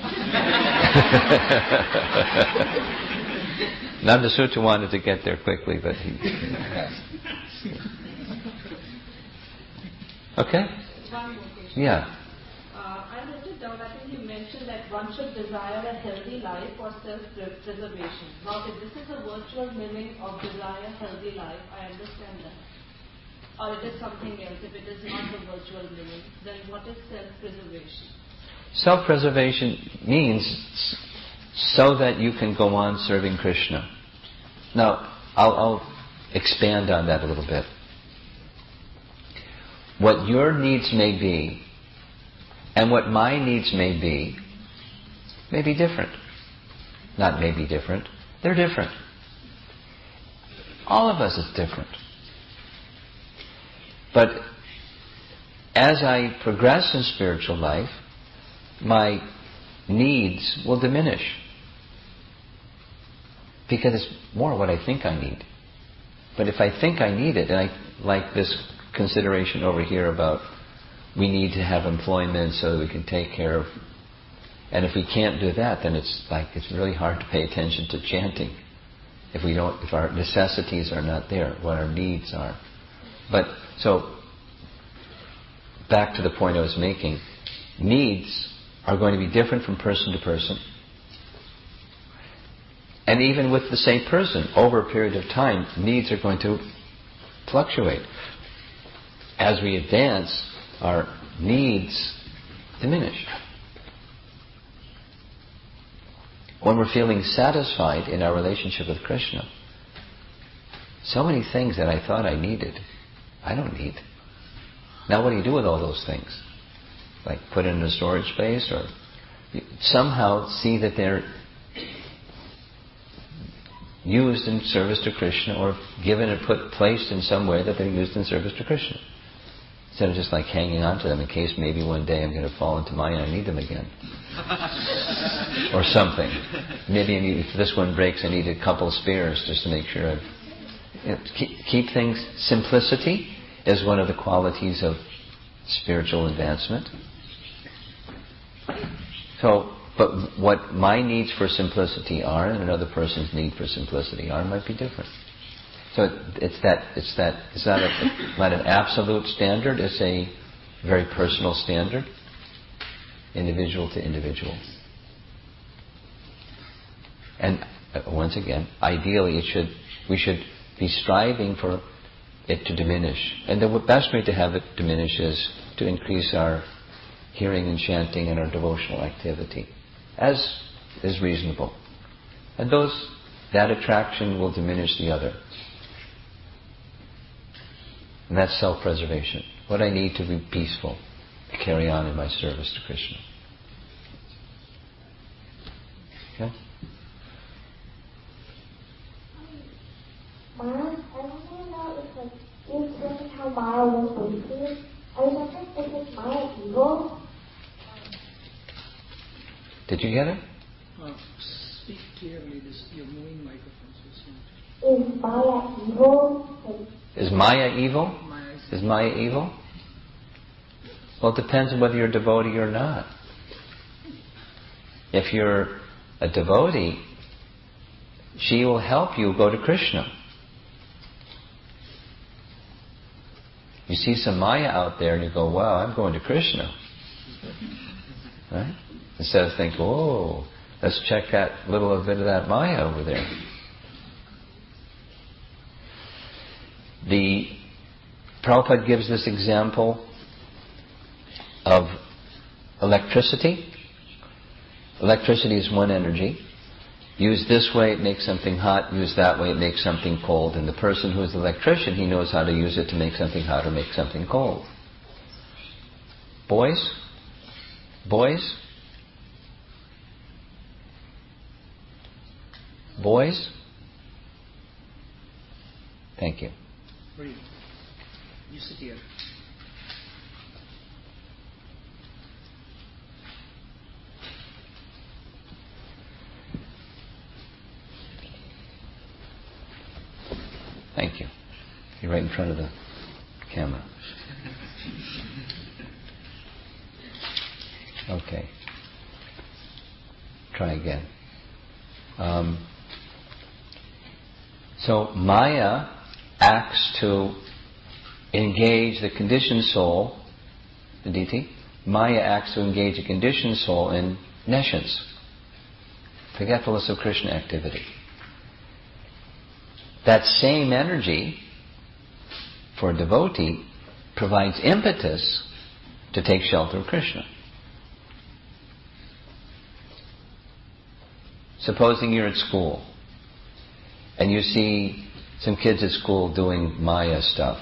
Nandasutta wanted to get there quickly, but he... Okay? One more question. Yeah. Uh, I noted down, I think you mentioned that one should desire a healthy life or self-preservation. Now, if this is a virtual meaning of desire healthy life, I understand that. Or it is something else. If it is not the virtual meaning, then what is self-preservation? Self-preservation means so that you can go on serving Krishna. Now, I'll, I'll expand on that a little bit. What your needs may be and what my needs may be may be different. Not may be different. They're different. All of us is different. But as I progress in spiritual life, my needs will diminish. Because it's more what I think I need. But if I think I need it, and I like this consideration over here about we need to have employment so that we can take care of, and if we can't do that, then it's like it's really hard to pay attention to chanting if we don't, if our necessities are not there, what our needs are. But so back to the point I was making, needs are going to be different from person to person. And even with the same person, over a period of time, needs are going to fluctuate. As we advance, our needs diminish. When we're feeling satisfied in our relationship with Krishna, so many things that I thought I needed, I don't need. Now what do you do with all those things? Like put it in a storage space, or somehow see that they're used in service to Krishna, or given and put placed in some way that they're used in service to Krishna. Instead of just like hanging on to them in case maybe one day I'm going to fall into Maya and I need them again. Or something. Maybe I need, if this one breaks, I need a couple of spares just to make sure I've... You know, keep, keep things... Simplicity is one of the qualities of spiritual advancement. So, but what my needs for simplicity are and another person's need for simplicity are might be different. So it's that it's that it's not a, not an absolute standard. It's a very personal standard, individual to individual. And uh, once again, ideally, it should we should be striving for it to diminish. And the best way to have it diminish is to increase our hearing and chanting and our devotional activity, as is reasonable. And those that attraction will diminish the other. And that's self-preservation. What I need to be peaceful, to carry on in my service to Krishna. Okay? Maya, I want to know if like you explained how Maya was wasted. I was wondering, is Maya evil? Did you get it? Uh, speak clearly. This you're moving microphones. So Is Maya evil? Like, Is Maya evil? Maya is, Is Maya evil? Well, it depends on whether you're a devotee or not. If you're a devotee, she will help you go to Krishna. You see some Maya out there and you go, wow, I'm going to Krishna. Right? Instead of thinking, oh, let's check that little bit of that Maya over there. The Prabhupada gives this example of electricity. Electricity is one energy. Used this way, it makes something hot. Used that way, it makes something cold. And the person who is the electrician, he knows how to use it to make something hot or make something cold. Boys? Boys? Boys? Thank you. where are you? You sit here. Thank you. You're right in front of the camera. Okay. Try again. Um, so Maya acts to engage the conditioned soul Aditi, Maya acts to engage a conditioned soul in nescience, forgetfulness of Krishna activity. That same energy for a devotee provides impetus to take shelter of Krishna. Supposing you're at school and you see some kids at school doing Maya stuff.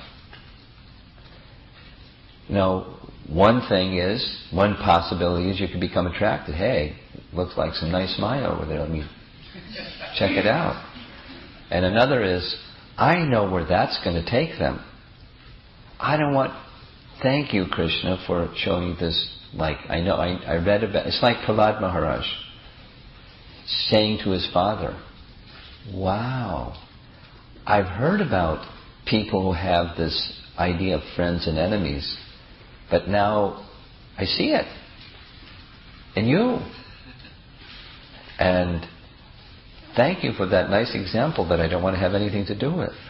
You know, one thing is, one possibility is you could become attracted. Hey, looks like some nice Maya over there. Let me check it out. And another is, I know where that's going to take them. I don't want, thank you Krishna for showing this, like, I know, I, I read about, it's like Prahlad Maharaj saying to his father, wow, I've heard about people who have this idea of friends and enemies, but now I see it in you. And thank you for that nice example that I don't want to have anything to do with.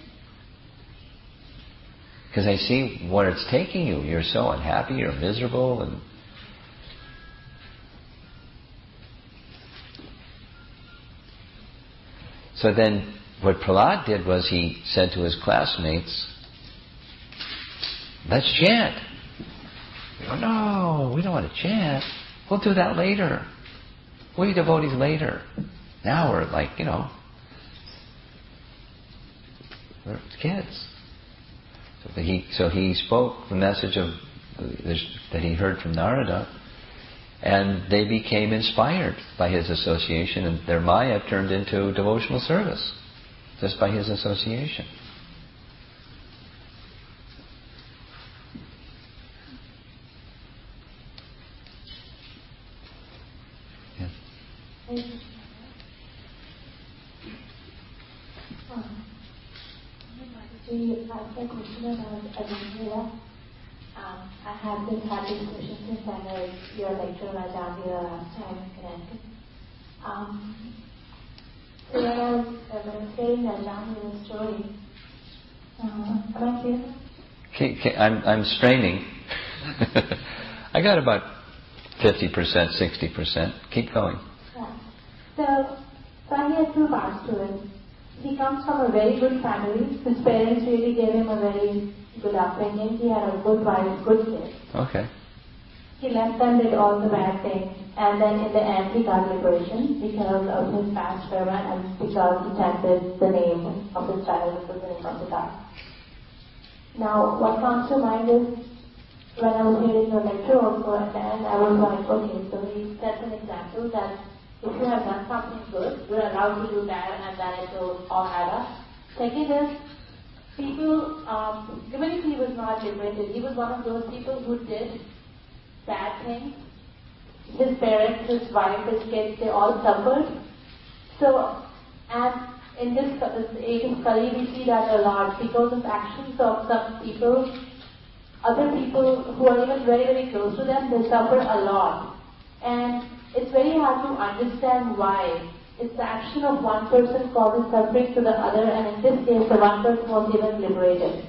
Because I see where it's taking you. You're so unhappy, you're miserable, and so then what Prahlad did was he said to his classmates, let's chant. They go, no, we don't want to chant. We'll do that later. We'll be devotees later. Now we're like, you know, we're kids. So he, so he spoke the message of that he heard from Narada, and they became inspired by his association, and their Maya turned into devotional service just by his association. Yeah. We asked a question about Ajamila. Um, I had this had this question since I heard your lecture on Ajamila last time in Connecticut. Um, so when I was, uh, when I was saying Ajamila's story, uh, am I clear? Okay, okay, I'm, I'm straining. I got about fifty percent, sixty percent. Keep going. Yeah. So, so I had two parts to it. He comes from a very good family. His parents really gave him a very good upbringing. He had a good wife, good kids. Okay. He left them, did all the bad things, and then in the end he got liberation because of his past karma and because he chanted the name of his child, which was the name of the God. Now, what comes to mind is, when I was hearing your lecture also, and then I was like, okay, so he sets an example that if you have done something good, you're allowed to do that, and then it will all add up. Second is, people, um, even if he was not liberated, he was one of those people who did bad things. His parents, his wife, his kids, they all suffered. So, and in this, this age of Kali, we see that a lot because of actions of some people. Other people who are even very, very close to them, they suffer a lot. And it's very hard to understand why. It's the action of one person causes suffering to the other, and in this case, the one person was even liberated.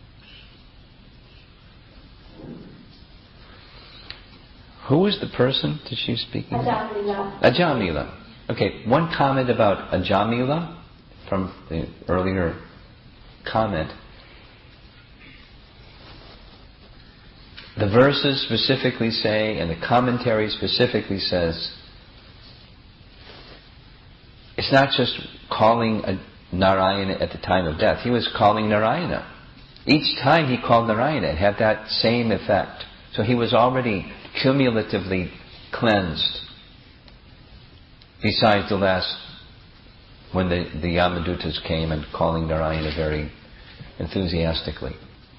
Who is the person that she's speaking of? Ajamila. Ajamila. Okay, one comment about Ajamila from the earlier comment. The verses specifically say, and the commentary specifically says, it's not just calling a Narayana at the time of death. He was calling Narayana. Each time he called Narayana, it had that same effect. So he was already cumulatively cleansed. Besides the last, when the, the Yamadutas came and calling Narayana very enthusiastically.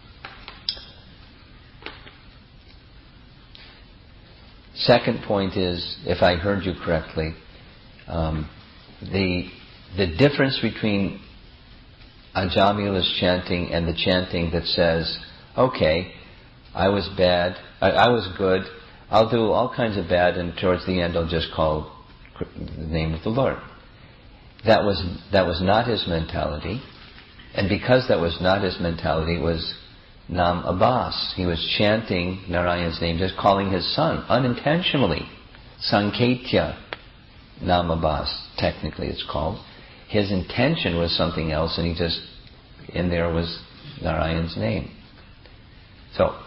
Second point is, if I heard you correctly, um, the the difference between Ajamila's chanting and the chanting that says, okay, I was bad, I, I was good, I'll do all kinds of bad, and towards the end I'll just call the name of the Lord. That was that was not his mentality, and because that was not his mentality, it was Nam Abbas. He was chanting Narayan's name, just calling his son, unintentionally. Sanketya Nam Abbas, technically it's called. His intention was something else, and he just, in there was Narayan's name. So,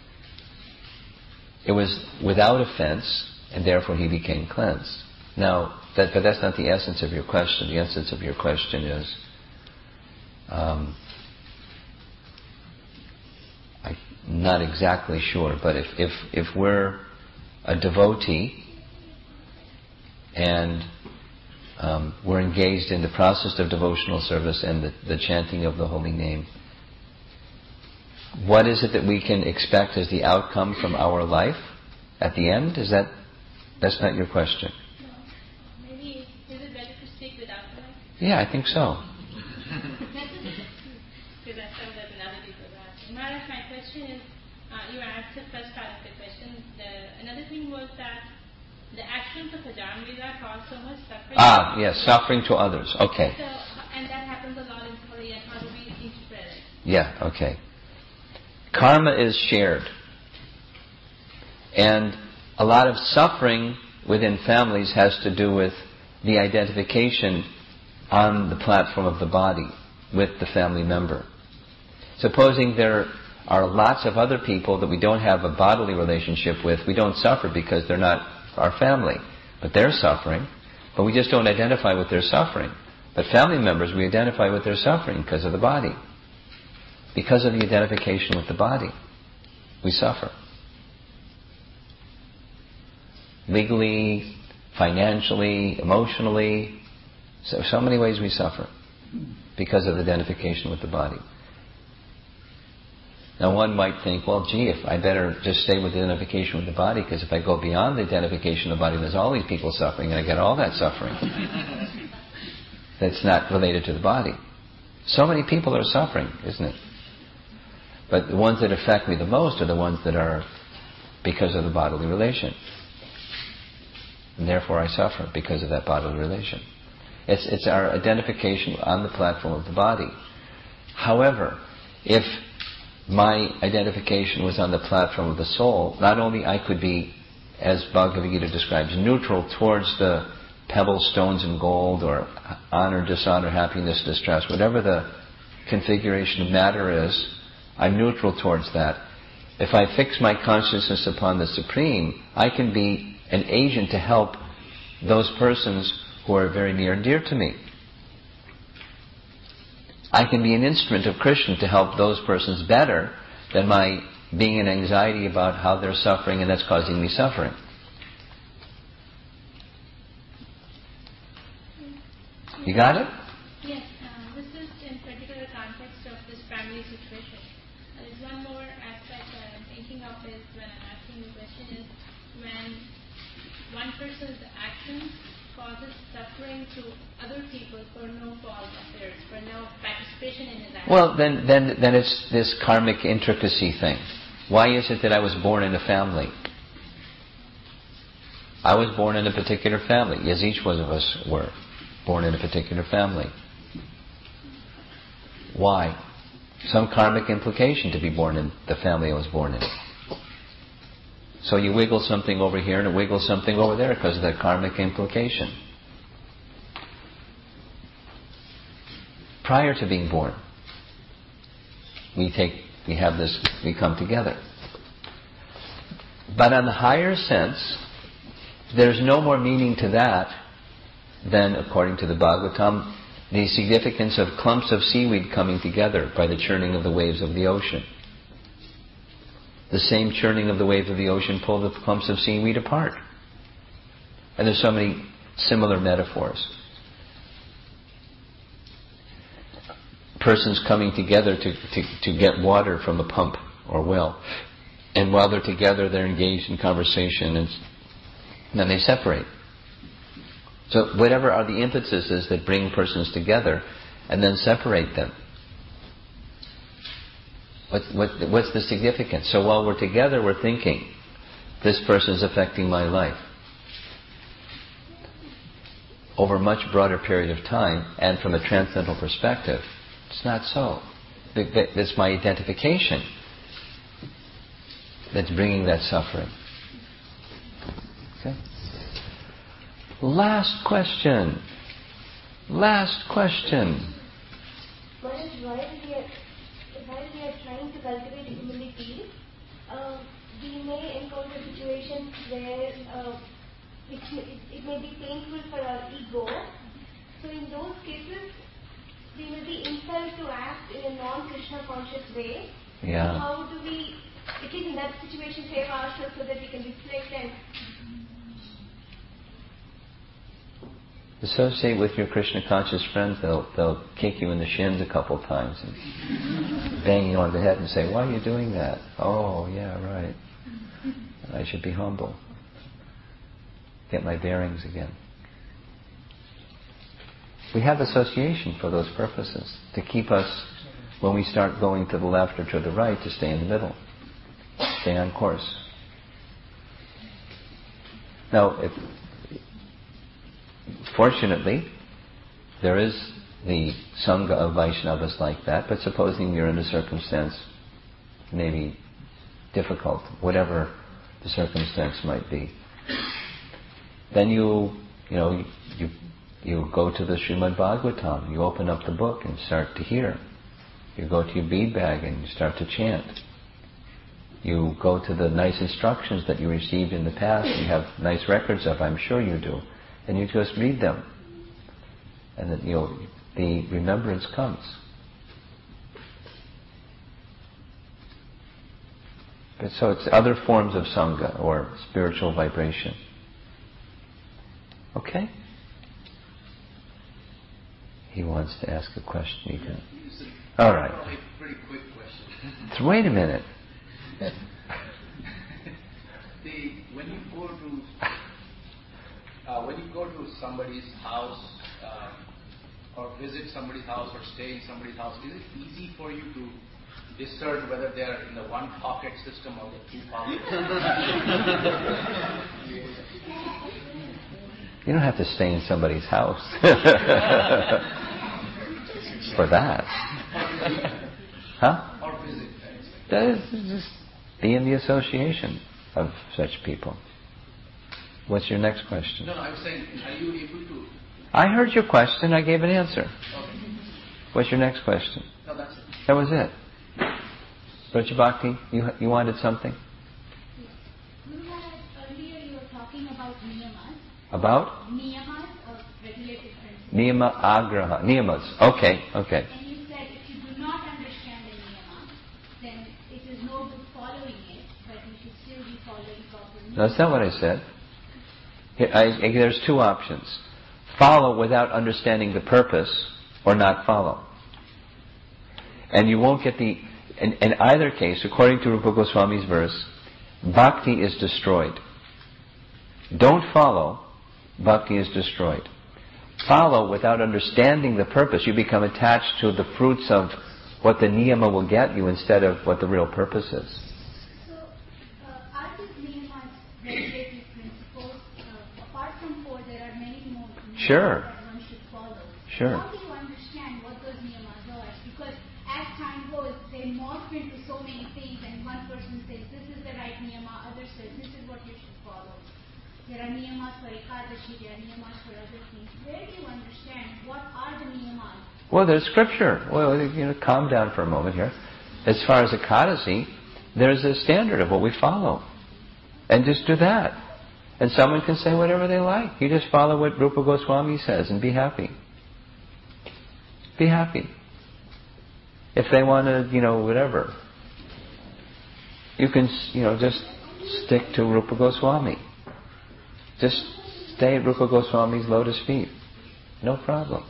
it was without offense, and therefore he became cleansed. Now, that, but that's not the essence of your question. The essence of your question is, um, I'm not exactly sure, but if, if, if we're a devotee and um, we're engaged in the process of devotional service and the, the chanting of the holy name, what is it that we can expect as the outcome from our life at the end? Is that, that's not your question? No. Maybe, is it better to speak without the mic? Yeah, I think so. Because that's some that another people are asking. Maharaj, my question is, uh, you answered the first part of the question. The, another thing was that the actions of Ajamila cause so much suffering. Ah, yes, suffering to others. Okay. So, and that happens a lot in Korea. How do we interpret it? Yeah, okay. Karma is shared. And a lot of suffering within families has to do with the identification on the platform of the body with the family member. Supposing there are lots of other people that we don't have a bodily relationship with, we don't suffer because they're not our family. But they're suffering, but we just don't identify with their suffering. But family members, we identify with their suffering because of the body. Because of the identification with the body, we suffer. Legally, financially, emotionally, so, so many ways we suffer because of identification with the body. Now one might think, well, gee, if I better just stay with the identification with the body, because if I go beyond the identification of the body, there's all these people suffering, and I get all that suffering that's not related to the body. So many people are suffering, isn't it? But the ones that affect me the most are the ones that are because of the bodily relation. And therefore I suffer because of that bodily relation. It's, it's our identification on the platform of the body. However, if my identification was on the platform of the soul, not only I could be, as Bhagavad Gita describes, neutral towards the pebbles, stones, and gold, or honor, dishonor, happiness, distress, whatever the configuration of matter is, I'm neutral towards that. If I fix my consciousness upon the Supreme, I can be an agent to help those persons who are very near and dear to me. I can be an instrument of Krishna to help those persons better than my being in anxiety about how they're suffering and that's causing me suffering. You got it? Yes. Uh, this is in particular context of this family situation. Uh, there's one more aspect that I'm thinking of is when I'm asking the question is when one person's actions causes suffering to other people for no fault of theirs, for no participation in his actions. Well, then, then, then it's this karmic intricacy thing. Why is it that I was born in a family? I was born in a particular family, as each one of us were born in a particular family. Why? Some karmic implication to be born in the family I was born in. So you wiggle something over here and it wiggles something over there because of that karmic implication. Prior to being born, we take, we have this, we come together. But on the higher sense, there's no more meaning to that than, according to the Bhagavatam, the significance of clumps of seaweed coming together by the churning of the waves of the ocean. The same churning of the waves of the ocean pull the clumps of seaweed apart. And there's so many similar metaphors. Persons coming together to, to, to get water from a pump or well. And while they're together, they're engaged in conversation and then they separate. So whatever are the impetuses that bring persons together and then separate them. What, what, what's the significance? So while we're together, we're thinking, this person is affecting my life. Over a much broader period of time, and from a transcendental perspective, it's not so. That's my identification. that's bringing that suffering. Okay? Last question. Last question. What is while we are, while we are trying to cultivate humility, uh, we may encounter situations where uh, it, it, it may be painful for our ego. So in those cases, we will be impelled to act in a non-Krishna conscious way. Yeah. How do we, at least in that situation, save ourselves so that we can reflect and associate with your Krishna conscious friends? They'll they'll kick you in the shins a couple times and bang you on the head and say, "Why are you doing that?" "Oh, yeah, right. I should be humble. Get my bearings again." We have association for those purposes, to keep us, when we start going to the left or to the right, to stay in the middle, stay on course. Now, if, fortunately, there is the Sangha of Vaishnavas like that, but supposing you're in a circumstance maybe difficult, whatever the circumstance might be, then you, you know, you You go to the Srimad Bhagavatam, you open up the book and start to hear. You go to your bead bag and you start to chant. You go to the nice instructions that you received in the past, you have nice records of, I'm sure you do, and you just read them. And then, you know, the remembrance comes. But so it's other forms of Sangha or spiritual vibration. Okay? He wants to ask a question. You can. All right. Probably a pretty quick question. So wait a minute. the when you go to uh, when you go to somebody's house uh, or visit somebody's house or stay in somebody's house, is it easy for you to discern whether they are in the one pocket system or the two pockets? You don't have to stay in somebody's house for that. Huh? Or visit. That is just be in the association of such people. What's your next question? No, no, I'm saying, are you able to... I heard your question. I gave an answer. Okay. What's your next question? No, that's it. That was it. Braja Bhakti, you you wanted something? Guru Maharaj, earlier you were talking about niyamas. About? Niyamas or regulated principles. Niyama agraha. Niyamas. Okay, okay. And you said if you do not understand the niyama, then it is no good following it, but you should still be following proper niyamas. That's not what I said. Here, I, I, there's two options. Follow without understanding the purpose, or not follow. And you won't get the... In, in either case, according to Rupa Goswami's verse, bhakti is destroyed. Don't follow, bhakti is destroyed. Follow without understanding the purpose. You become attached to the fruits of what the niyama will get you instead of what the real purpose is. So, uh, are these niyamas regulated principles? Uh, apart from four, there are many more niyamas Sure. that one should follow. Sure. How do you understand what those niyamas are? Because as time goes, they morph into so many things, and one person says this is the right niyama, other says this is what you should follow. There are niyamas for Ekadashi, there are niyamas for other things. Where do you understand what are the niyamas? Well, there's scripture. Well, you know, calm down for a moment here. As far as Ekadasi, there's a standard of what we follow. And just do that. And someone can say whatever they like. You just follow what Rupa Goswami says and be happy. Be happy. If they want to, you know, whatever. You can, you know, just stick to Rupa Goswami. Just stay at Rupa Goswami's lotus feet. No problem.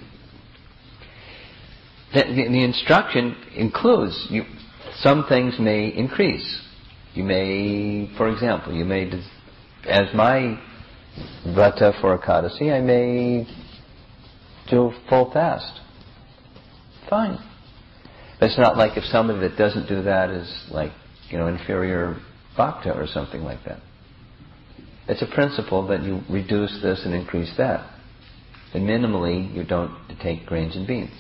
The, the, the instruction includes, you, some things may increase. You may, for example, you may, as my vrata for Ekadasi, I may do full fast. Fine. It's not like if somebody that doesn't do that is like, you know, inferior bhakta or something like that. It's a principle that you reduce this and increase that. And minimally, you don't take grains and beans.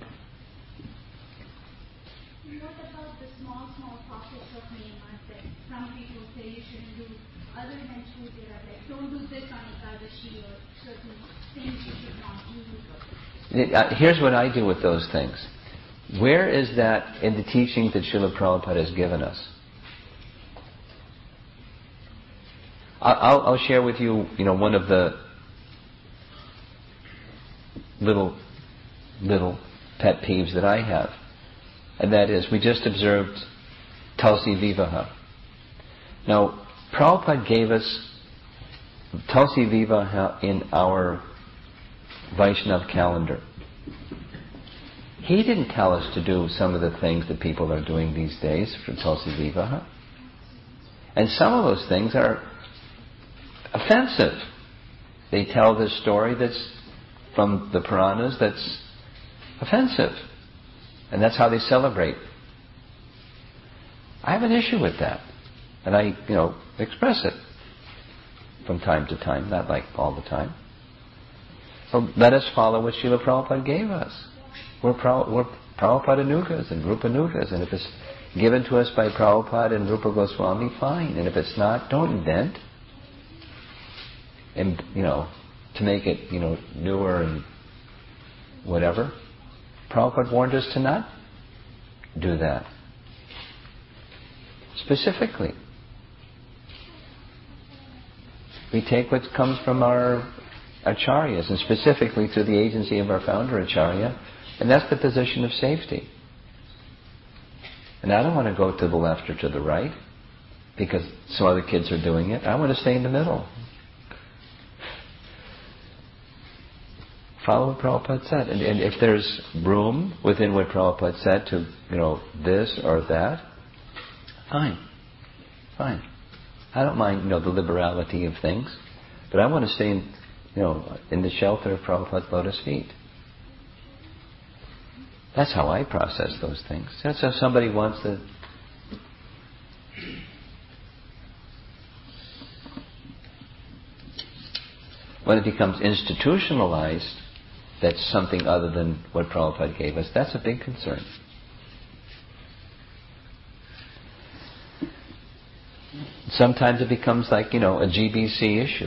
What about the small, small pockets of niyamas that Here's what I do with those things. Where is that in the teaching that Srila Prabhupada has given us? I'll, I'll share with you, you know, one of the little, little pet peeves that I have. And that is, we just observed Tulsi Vivaha. Now, Prabhupada gave us Tulsi Vivaha in our Vaishnav calendar. He didn't tell us to do some of the things that people are doing these days for Tulsi Vivaha. And some of those things are offensive. They tell this story that's from the Puranas that's offensive. And that's how they celebrate. I have an issue with that. And I, you know, express it from time to time, not like all the time. So let us follow what Srila Prabhupada gave us. We're, pra- we're Prabhupada Nugas and Rupa Nugas, and if it's given to us by Prabhupada and Rupa Goswami, fine. And if it's not, don't invent. And, you know, to make it, you know, newer and whatever. Prabhupada warned us to not do that. Specifically. We take what comes from our acharyas, and specifically through the agency of our founder acharya, and that's the position of safety. And I don't want to go to the left or to the right because some other kids are doing it. I want to stay in the middle. Follow what Prabhupada said. And, and if there's room within what Prabhupada said to, you know, this or that, fine. Fine. I don't mind, you know, the liberality of things, but I want to stay in, you know, in the shelter of Prabhupada's lotus feet. That's how I process those things. That's how somebody wants to. When it becomes institutionalized, that's something other than what Prabhupada gave us. That's a big concern. Sometimes it becomes like, you know, a G B C issue.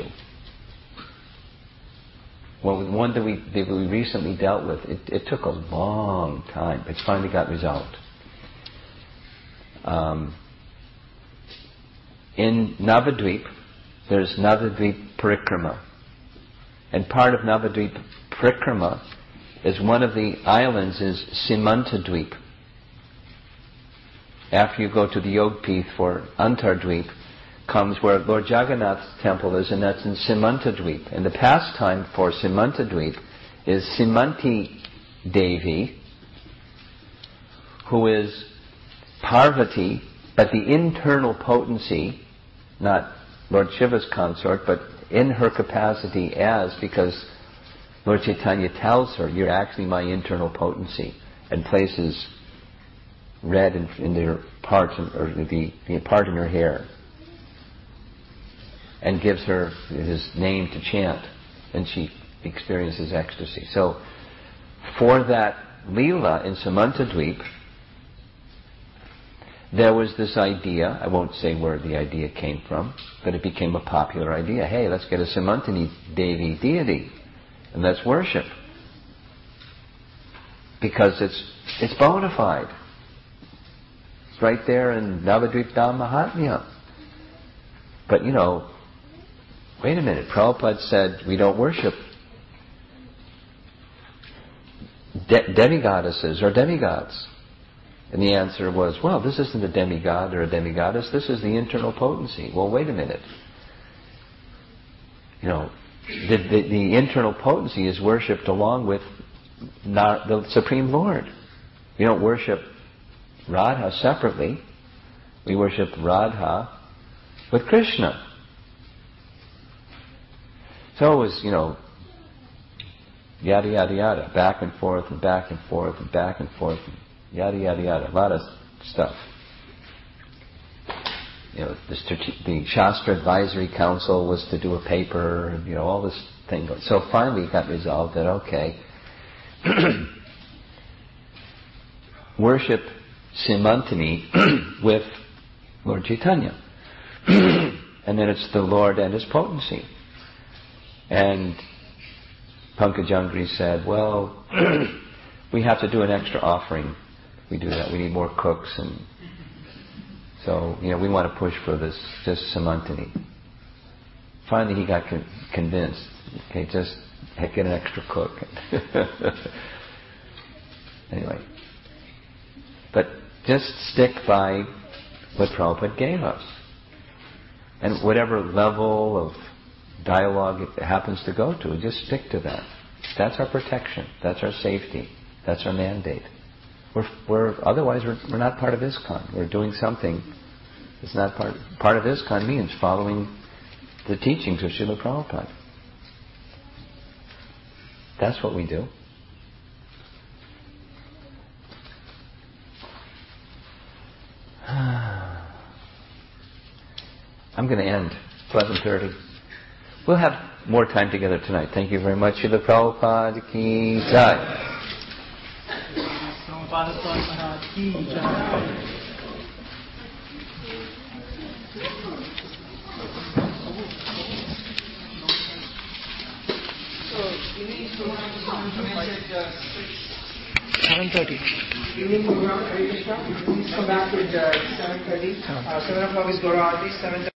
Well, the one that we, that we recently dealt with, it, it took a long time. It finally got resolved. Um, in Navadvip, there's Navadvip Parikrama. And part of Navadvip Parikrama is one of the islands is Simantadvip. After you go to the Yogpith for Antardvip, comes where Lord Jagannath's temple is, and that's in Simantadvip. And the pastime for Simantadvip is Simanti Devi, who is Parvati, but the internal potency, not Lord Shiva's consort, but in her capacity as, because Lord Chaitanya tells her, you're actually my internal potency, and places red in, in their part, or the, the part in her hair, and gives her his name to chant, and she experiences ecstasy. So, for that Leela in Samantadvip, there was this idea, I won't say where the idea came from, but it became a popular idea. Hey, let's get a Samantini Devi deity, and let's worship. Because it's it's bona fide. It's right there in Navadvip Dham Mahatmya. But, you know, wait a minute, Prabhupada said we don't worship de- demigoddesses or demigods. And the answer was, well, this isn't a demigod or a demigoddess, this is the internal potency. Well, wait a minute. You know, the, the, the internal potency is worshipped along with not the Supreme Lord. We don't worship Radha separately. We worship Radha with Krishna. So it was, you know, yada, yada, yada, back and forth and back and forth and back and forth, and yada, yada, yada, a lot of stuff. You know, the, the Shastra Advisory Council was to do a paper, and, you know, all this thing. So finally it got resolved that, okay, worship Simantini with Lord Chaitanya. And then it's the Lord and His potency. And Pankajangri said, well, we have to do an extra offering. We do that. We need more cooks, and so, you know, we want to push for this, just Samantini. Finally, he got con- convinced. Okay, just get an extra cook. Anyway, but just stick by what Prabhupada gave us, and whatever level of dialogue it happens to go to, just stick to that. That's our protection. That's our safety. That's our mandate. We're, we're otherwise we're, we're not part of ISKCON. We're doing something that's not part. Part of ISKCON means following the teachings of Srila Prabhupada. That's what we do. I'm going to end eleven thirty. We'll have more time together tonight. Thank you very much. Srila Prabhupada ki jai. seven thirty. Evening program, Hare Krishna. Please come back at uh, seven thirty. Uh, seven o'clock is Gora Aarti, seven thirty.